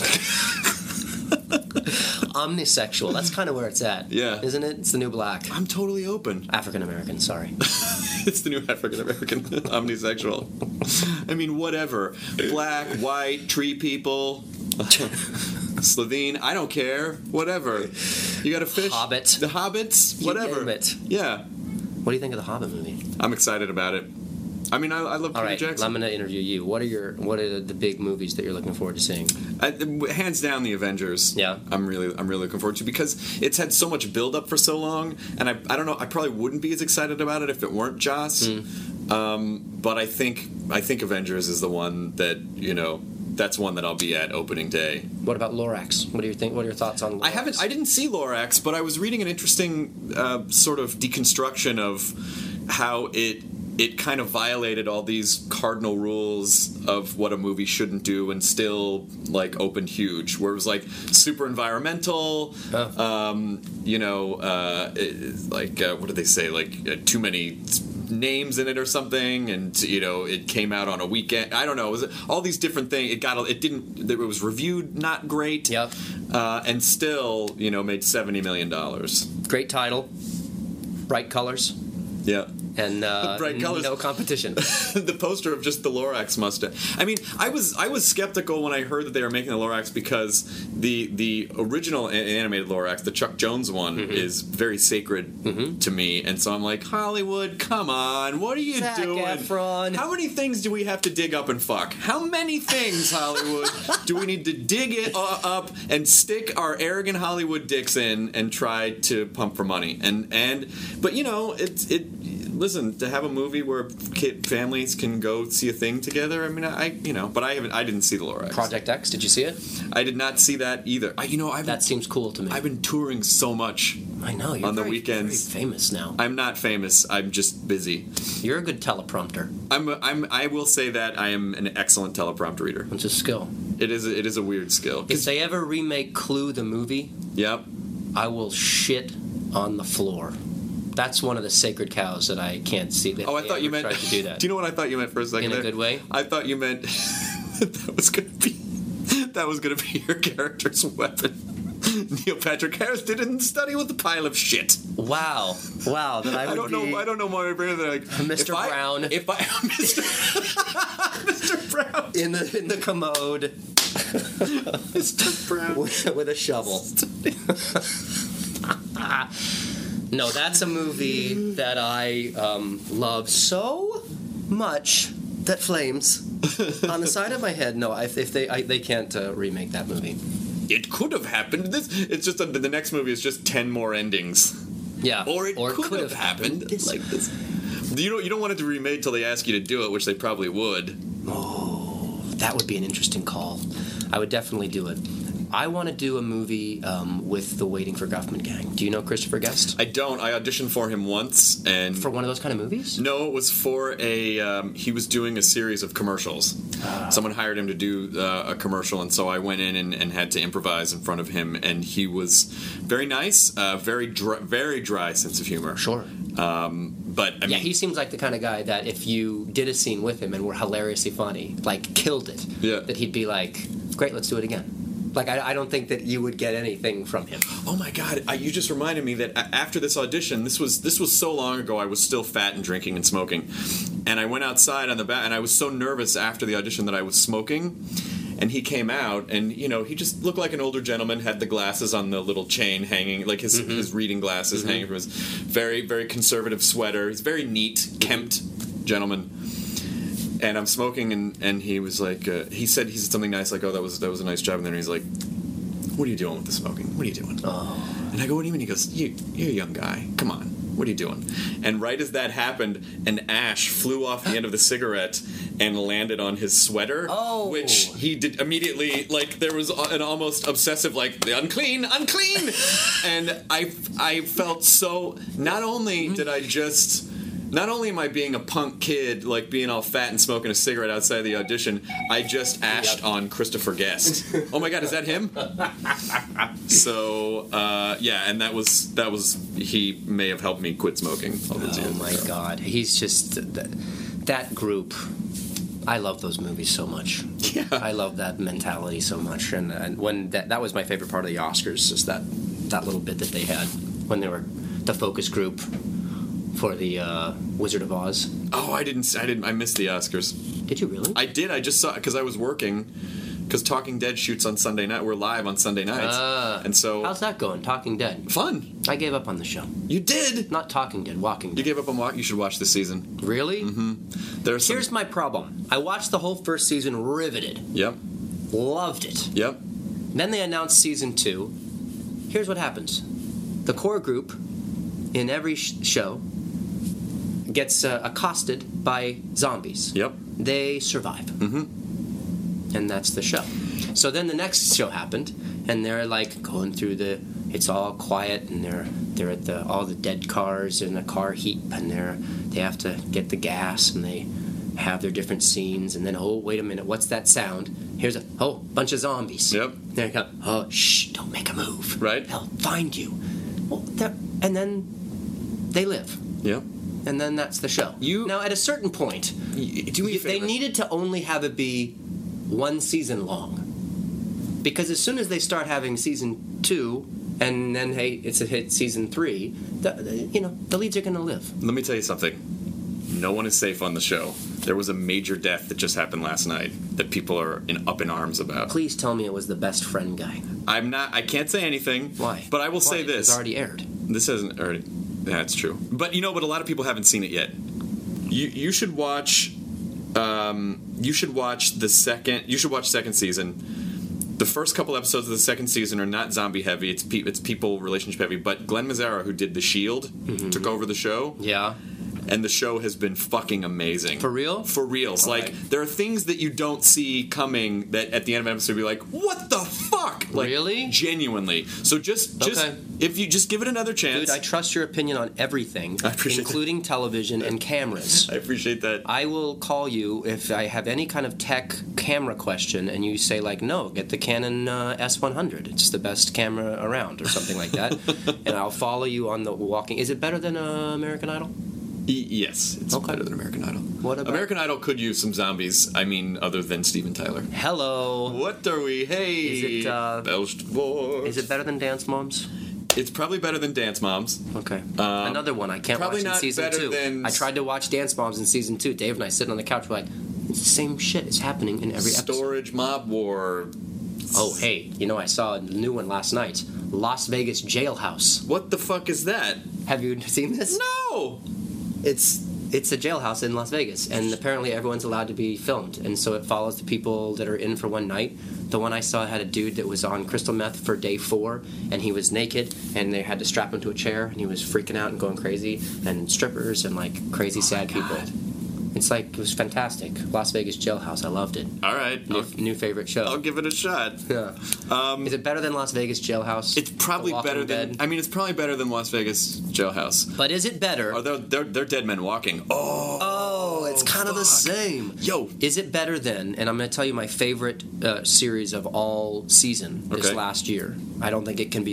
Omnisexual. That's kind of where it's at. Yeah. Isn't it? It's the new black. I'm totally open. African American, sorry. It's the new African American omnisexual. I mean, whatever. Black, white, tree people, Slovene, I don't care. Whatever. You got a fish. Hobbit. The Hobbits, You whatever. name it. Yeah. What do you think of the Hobbit movie? I'm excited about it. I mean, I, I love All Peter right, Jackson. I'm going to interview you. What are your What are the big movies that you're looking forward to seeing? I, hands down, the Avengers. Yeah. I'm really, I'm really looking forward to because it's had so much build up for so long, and I, I don't know, I probably wouldn't be as excited about it if it weren't Joss. Mm. Um, but I think, I think Avengers is the one that you know that's one that I'll be at opening day. What about Lorax? What do you think? What are your thoughts on Lorax? I haven't. I didn't see Lorax, but I was reading an interesting uh, sort of deconstruction of how it it kind of violated all these cardinal rules of what a movie shouldn't do, and still like opened huge. Where it was like super environmental, Oh. um, you know, uh, it, like uh, what did they say? Like uh, too many names in it or something, and you know, it came out on a weekend. I don't know. It was all these different things. It got. It didn't. It was reviewed not great. Yep. Uh, and still, you know, made seventy million dollars. Great title, bright colors, Yeah. and uh, Bright colors. no competition. The poster of just the Lorax mustache. I mean, I was I was skeptical when I heard that they were making the Lorax, because the the original a- animated Lorax, the Chuck Jones one, Mm-hmm. is very sacred to me, and so I'm like, Hollywood, come on, what are you Zac doing? Efron. How many things do we have to dig up and fuck? How many things, Hollywood, do we need to dig it uh, up and stick our arrogant Hollywood dicks in and try to pump for money? And and but you know, it's it. Listen, to have a movie where kid families can go see a thing together. I mean, I you know, but I haven't. I didn't see the Lorax. Project X, did you see it? I did not see that either. I, you know, I've That seems cool to me. I've been touring so much. I know, you're on the very, weekends. very famous now. I'm not famous. I'm just busy. You're a good teleprompter. I'm. A, I'm. I will say that I am an excellent teleprompter reader. It's a skill. It is. A, it is a weird skill. If they ever remake Clue the movie, Yep. I will shit on the floor. That's one of the sacred cows that I can't see. That Oh, I they thought you ever meant. tried to do that. Do you know what I thought you meant for a second? In a there? good way? I thought you meant that was going to be that was going to be your character's weapon. Neil Patrick Harris didn't study with a pile of shit. Wow, wow. That I would I don't be know. I don't know more than like Mister if I- Brown. If I Mister Mister Brown, in the in the commode Mister Brown. with, with a shovel. No, that's a movie that I um, love so much that flames on the side of my head. No, if, if they I, they can't uh, remake that movie. It could have happened. This. It's just a, the next movie is just ten more endings. Yeah, Or it could, have happened, This- like this. You don't. You don't want it to be remade till they ask you to do it, which they probably would. That would be an interesting call. I would definitely do it. I want to do a movie um, with the Waiting for Guffman gang. Do you know Christopher Guest? I don't. I auditioned for him once, and For one of those kind of movies? no, it was for a. Um, he was doing a series of commercials. Someone hired him to do uh, a commercial, and so I went in and, and had to improvise in front of him. And he was very nice, uh, very dry, very dry sense of humor. Sure. Um, but I mean, Yeah, he seems like the kind of guy that if you did a scene with him and were hilariously funny, like killed it, Yeah. that he'd be like, great, let's do it again. Like, I, I don't think that you would get anything from him. Oh my God! I, you just reminded me that a- after this audition, this was this was so long ago. I was still fat and drinking and smoking, and I went outside on the back, and I was so nervous after the audition that I was smoking. And he came out, and you know, he just looked like an older gentleman. Had the glasses on the little chain hanging, like his his reading glasses hanging from his very very conservative sweater. He's very neat, kempt gentleman. And I'm smoking, and, and he was like, uh, he said he said something nice, like, oh, that was that was a nice job. And then he's like, what are you doing with the smoking? What are you doing? Oh. And I go, what do you mean? He goes, you, you're a young guy. Come on. What are you doing? And right as that happened, an ash flew off the end of the cigarette and landed on his sweater. Oh. Which he did immediately, like, there was an almost obsessive, like, the unclean, unclean! And I, I felt so, not only did I just... Not only am I being a punk kid, like being all fat and smoking a cigarette outside the audition, I just ashed on Christopher Guest. Oh my God, is that him? So uh, yeah, and that was that was he may have helped me quit smoking all those Oh years my ago. God, he's just that, that group. I love those movies so much. Yeah. I love that mentality so much, and, and when that that was my favorite part of the Oscars, is that that little bit that they had when they were the focus group for the uh, Wizard of Oz. Oh, I didn't. I didn't. I missed the Oscars. Did you really? I did. I just saw because I was working. Because Talking Dead shoots on Sunday night. We're live on Sunday nights, Ah. and so How's that going? Talking Dead. fun. I gave up on the show. You did. Not Talking Dead, Walking You Dead. gave up on Walk. You should watch this season. Really? Mm-hmm. There's some. Here's my problem. I watched the whole first season, riveted, Yep. loved it. Yep. Then they announced season two. Here's what happens: the core group in every sh- show gets uh, accosted by zombies. Yep. They survive. Mm-hmm. And that's the show. So then the next show happened, and they're like going through the. It's all quiet, and they're they're at the all the dead cars in a car heap, and they're they have to get the gas, and they have their different scenes, and then oh wait a minute, what's that sound? Here's a oh bunch of zombies. Yep. There you go. Oh shh, don't make a move. Right. They'll find you. Well, and then they live. Yep. And then that's the show. You now at a certain point, y- do me a you- they favor. needed to only have it be one season long, because as soon as they start having season two, and then hey, it's a hit season three, the, the, you know the leads are going to live. Let me tell you something. No one is safe on the show. There was a major death that just happened last night that people are in, up in arms about. Please tell me it was the best friend guy. I'm not. I can't say anything. Why? But I will Why? say It this. was already aired. This hasn't already. That's true. But you know, but a lot of people haven't seen it yet. You you should watch. Um, you should watch the second. You should watch second season. The first couple episodes of the second season are not zombie heavy. It's pe- it's people relationship heavy. But Glenn Mazzara, who did The Shield, Mm-hmm. took over the show. Yeah. And the show has been fucking amazing. For real? For reals. All Like, right. there are things that you don't see coming that at the end of an episode you'll be like, what the fuck? Like, Really? Genuinely. So just, just Okay. if you just give it another chance. Dude, I trust your opinion on everything, I appreciate including television and cameras. I appreciate that. I will call you if I have any kind of tech camera question, and you say like, "No, get the Canon uh, S one hundred. It's the best camera around," or something like that, and I'll follow you on the walking. Is it better than uh, American Idol? E- yes, it's Okay. better than American Idol. What about American Idol could use some zombies. I mean, other than Steven Tyler. Hello? What are we? Hey, Is it, uh, Belzebub. Is it better than Dance Moms? It's probably better than Dance Moms. Okay. Um, Another one I can't probably watch in not season better two. than- I tried to watch Dance Moms in season two. Dave and I sitting on the couch, we're like, it's the same shit. It's happening in every episode. Storage Mob War. Oh, hey, you know, I saw a new one last night. Las Vegas Jailhouse. What the fuck is that? Have you seen this? No. It's it's a jailhouse in Las Vegas, and apparently everyone's allowed to be filmed, and so it follows the people that are in for one night. The one I saw had a dude that was on crystal meth for day four, and he was naked, and they had to strap him to a chair, and he was freaking out and going crazy, and strippers and like crazy sad people. It's like, it was fantastic. Las Vegas Jailhouse, I loved it. All right. New, I'll, new favorite show. I'll give it a shot. Yeah. Um, Is it better than Las Vegas Jailhouse? It's probably The Walking better than. Dead? I mean, it's probably better than Las Vegas Jailhouse. But is it better? Or they're, they're, they're dead men walking. Oh. Oh, it's kind of the same. Yo. Is it better than, and I'm going to tell you my favorite uh, series of all season this Okay. last year. I don't think it can be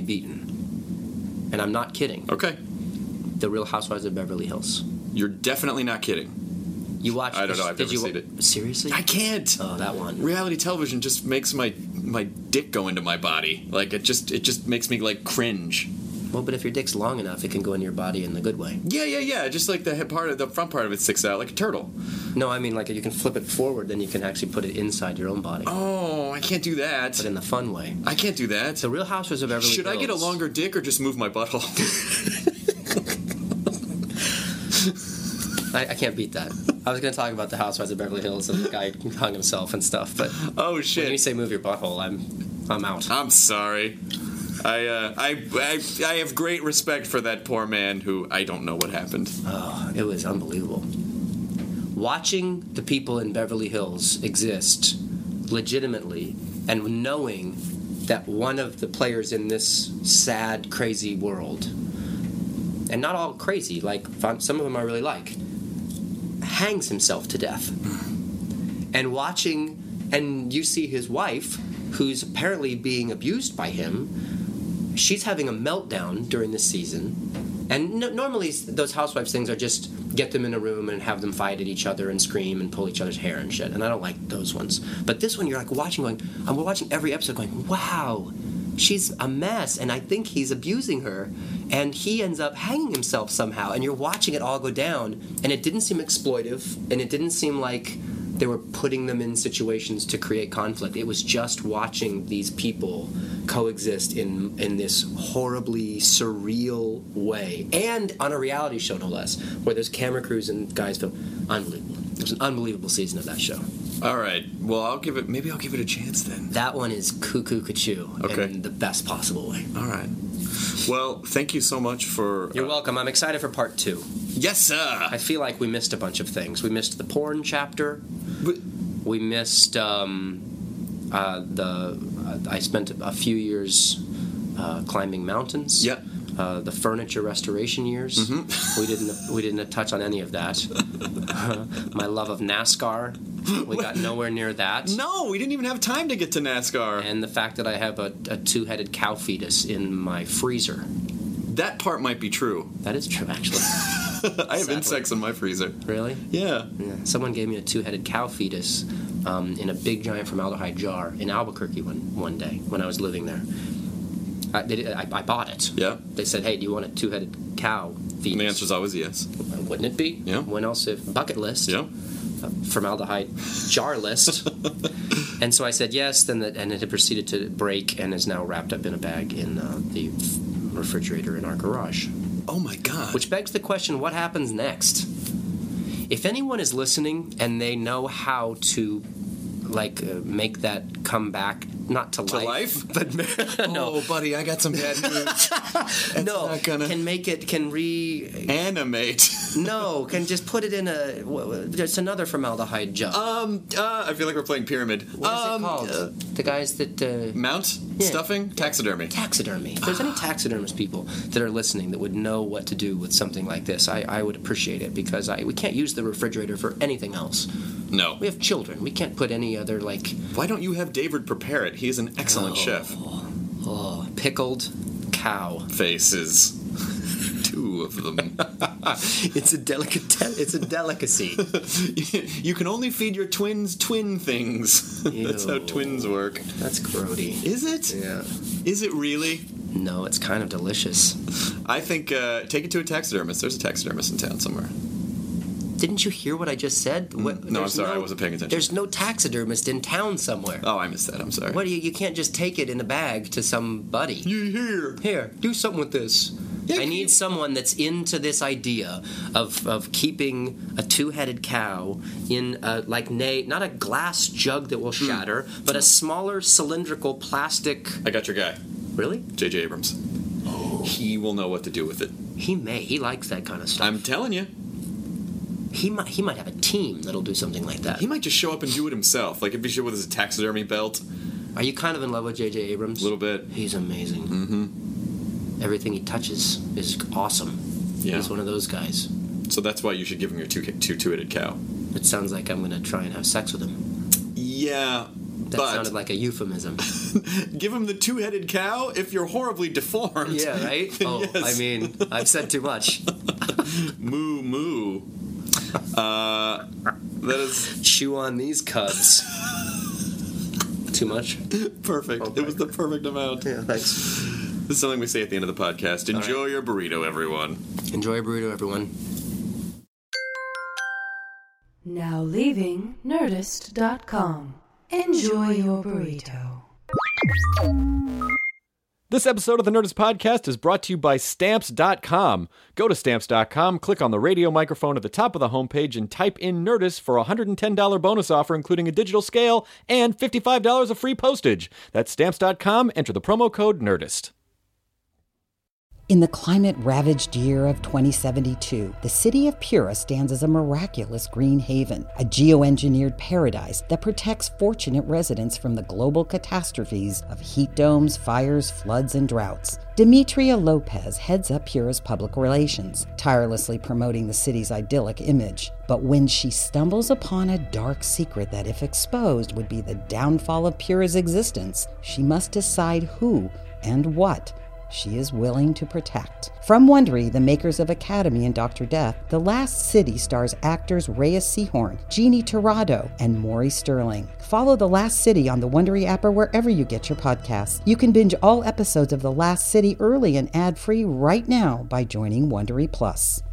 beaten. And I'm not kidding. Okay. The Real Housewives of Beverly Hills. You're definitely not kidding. You watched I don't know, I've did never you, seen it. Seriously? I can't. Oh, that one. Reality television just makes my my dick go into my body. Like it just it just makes me like cringe. Well, but if your dick's long enough, it can go in your body in the good way. Yeah, yeah, yeah. Just like the head part of the front part of it sticks out like a turtle. No, I mean, like, you can flip it forward, then you can actually put it inside your own body. Oh, I can't do that. But in the fun way. I can't do that. The Real Housewives of Beverly Should Hills. I get a longer dick or just move my butthole? I, I can't beat that. I was going to talk about the Housewives of Beverly Hills and the guy hung himself and stuff, but Oh when you shit! say move your butthole, I'm I'm out. I'm sorry. I, uh, I I I have great respect for that poor man who I don't know what happened. Oh, it was unbelievable. Watching the people in Beverly Hills exist legitimately and knowing that one of the players in this sad, crazy world, and not all crazy, like some of them I really like, hangs himself to death. And watching, and you see his wife, who's apparently being abused by him, she's having a meltdown during this season. And no, normally those housewives things are just get them in a room and have them fight at each other and scream and pull each other's hair and shit. And I don't like those ones. But this one, you're like watching, going, I'm watching every episode, going, wow, she's a mess, and I think he's abusing her. And he ends up hanging himself somehow, and you're watching it all go down. And it didn't seem exploitive, and it didn't seem like they were putting them in situations to create conflict. It was just watching these people coexist in in this horribly surreal way, and on a reality show, no less, where there's camera crews and guys film. Unbelievable. It was an unbelievable season of that show. All right. Well, I'll give it. Maybe I'll give it a chance then. That one is cuckoo cuckoo Okay. in the best possible way. All right. Well, thank you so much for. You're uh, welcome. I'm excited for part two. Yes, sir. I feel like we missed a bunch of things. We missed the porn chapter. But- We missed um, uh, the uh, I spent a few years uh, climbing mountains. Yep. Uh, the furniture restoration years. Mm-hmm. We didn't we didn't touch on any of that. My love of NASCAR. We got nowhere near that. No, we didn't even have time to get to NASCAR. And the fact that I have a, a two-headed cow fetus in my freezer. That part might be true. That is true, actually. I have Sadly. insects in my freezer. Really? Yeah. yeah. Someone gave me a two-headed cow fetus um, in a big, giant formaldehyde jar in Albuquerque one, one day when I was living there. I, they, I, I bought it. Yeah. They said, hey, do you want a two-headed cow fetus? And the answer is always yes. Wouldn't it be? Yeah. When else if bucket list? Yeah. Formaldehyde jar list. And so I said yes, then the, and it had proceeded to break and is now wrapped up in a bag in uh, the refrigerator in our garage. Oh my God. Which begs the question, what happens next? If anyone is listening and they know how to like uh, make that come back, not to, to life, life? but no. Oh, buddy, I got some bad news. no, not gonna can make it, can re... animate. No, can just put it in a, just another formaldehyde jar. Um, uh, I feel like we're playing Pyramid. What is um, it called? Uh, the guys that... Uh, mount? Yeah. Stuffing? Taxidermy. Taxidermy. If there's any taxidermist people that are listening that would know what to do with something like this, I, I would appreciate it, because I, we can't use the refrigerator for anything else. No. We have children. We can't put any other, like... Why don't you have David prepare it? He is an excellent oh, chef. Oh, pickled cow. Faces. Two of them. It's a delicacy. It's a delicacy. You can only feed your twins twin things. That's how twins work. That's grody. Is it? Yeah. Is it really? No, it's kind of delicious. I think uh, take it to a taxidermist. There's a taxidermist in town somewhere. Didn't you hear what I just said? What, no, I'm sorry, no, I wasn't paying attention. There's no taxidermist in town somewhere. Oh, I missed that. I'm sorry. What do you? You can't just take it in a bag to somebody. You here? Here, do something with this. Yeah, I need someone that's into this idea of of keeping a two-headed cow in a, like nay, not a glass jug that will shatter, mm. but a smaller cylindrical plastic. I got your guy. Really? J J Abrams. Oh. He will know what to do with it. He may. He likes that kind of stuff. I'm telling you. He might he might have a team that'll do something like that. He might just show up and do it himself. Like if he showed with his taxidermy belt. Are you kind of in love with J J Abrams? A little bit. He's amazing. Mm-hmm. Everything he touches is awesome. Yeah. He's one of those guys. So that's why you should give him your two, two, two-headed cow. It sounds like I'm going to try and have sex with him. Yeah, That but sounded like a euphemism. Give him the two-headed cow if you're horribly deformed. Yeah, right? Oh, yes. I mean, I've said too much. Moo, moo. Uh, that is... Chew on these cuds. Too much? Perfect. Okay. It was the perfect amount. Yeah, thanks. This is something we say at the end of the podcast. Enjoy right. your burrito, everyone. Enjoy your burrito, everyone. Now leaving Nerdist dot com. Enjoy your burrito. This episode of the Nerdist Podcast is brought to you by Stamps dot com. Go to Stamps dot com, click on the radio microphone at the top of the homepage, and type in Nerdist for a one hundred ten dollars bonus offer, including a digital scale and fifty-five dollars of free postage. That's Stamps dot com. Enter the promo code NERDIST. In the climate-ravaged year of twenty seventy-two, the city of Pura stands as a miraculous green haven, a geoengineered paradise that protects fortunate residents from the global catastrophes of heat domes, fires, floods, and droughts. Demetria Lopez heads up Pura's public relations, tirelessly promoting the city's idyllic image. But when she stumbles upon a dark secret that, if exposed, would be the downfall of Pura's existence, she must decide who and what she is willing to protect. From Wondery, the makers of Academy and Doctor Death, The Last City stars actors Reyes Sehorn, Jeannie Torrado, and Maury Sterling. Follow The Last City on the Wondery app or wherever you get your podcasts. You can binge all episodes of The Last City early and ad-free right now by joining Wondery Plus.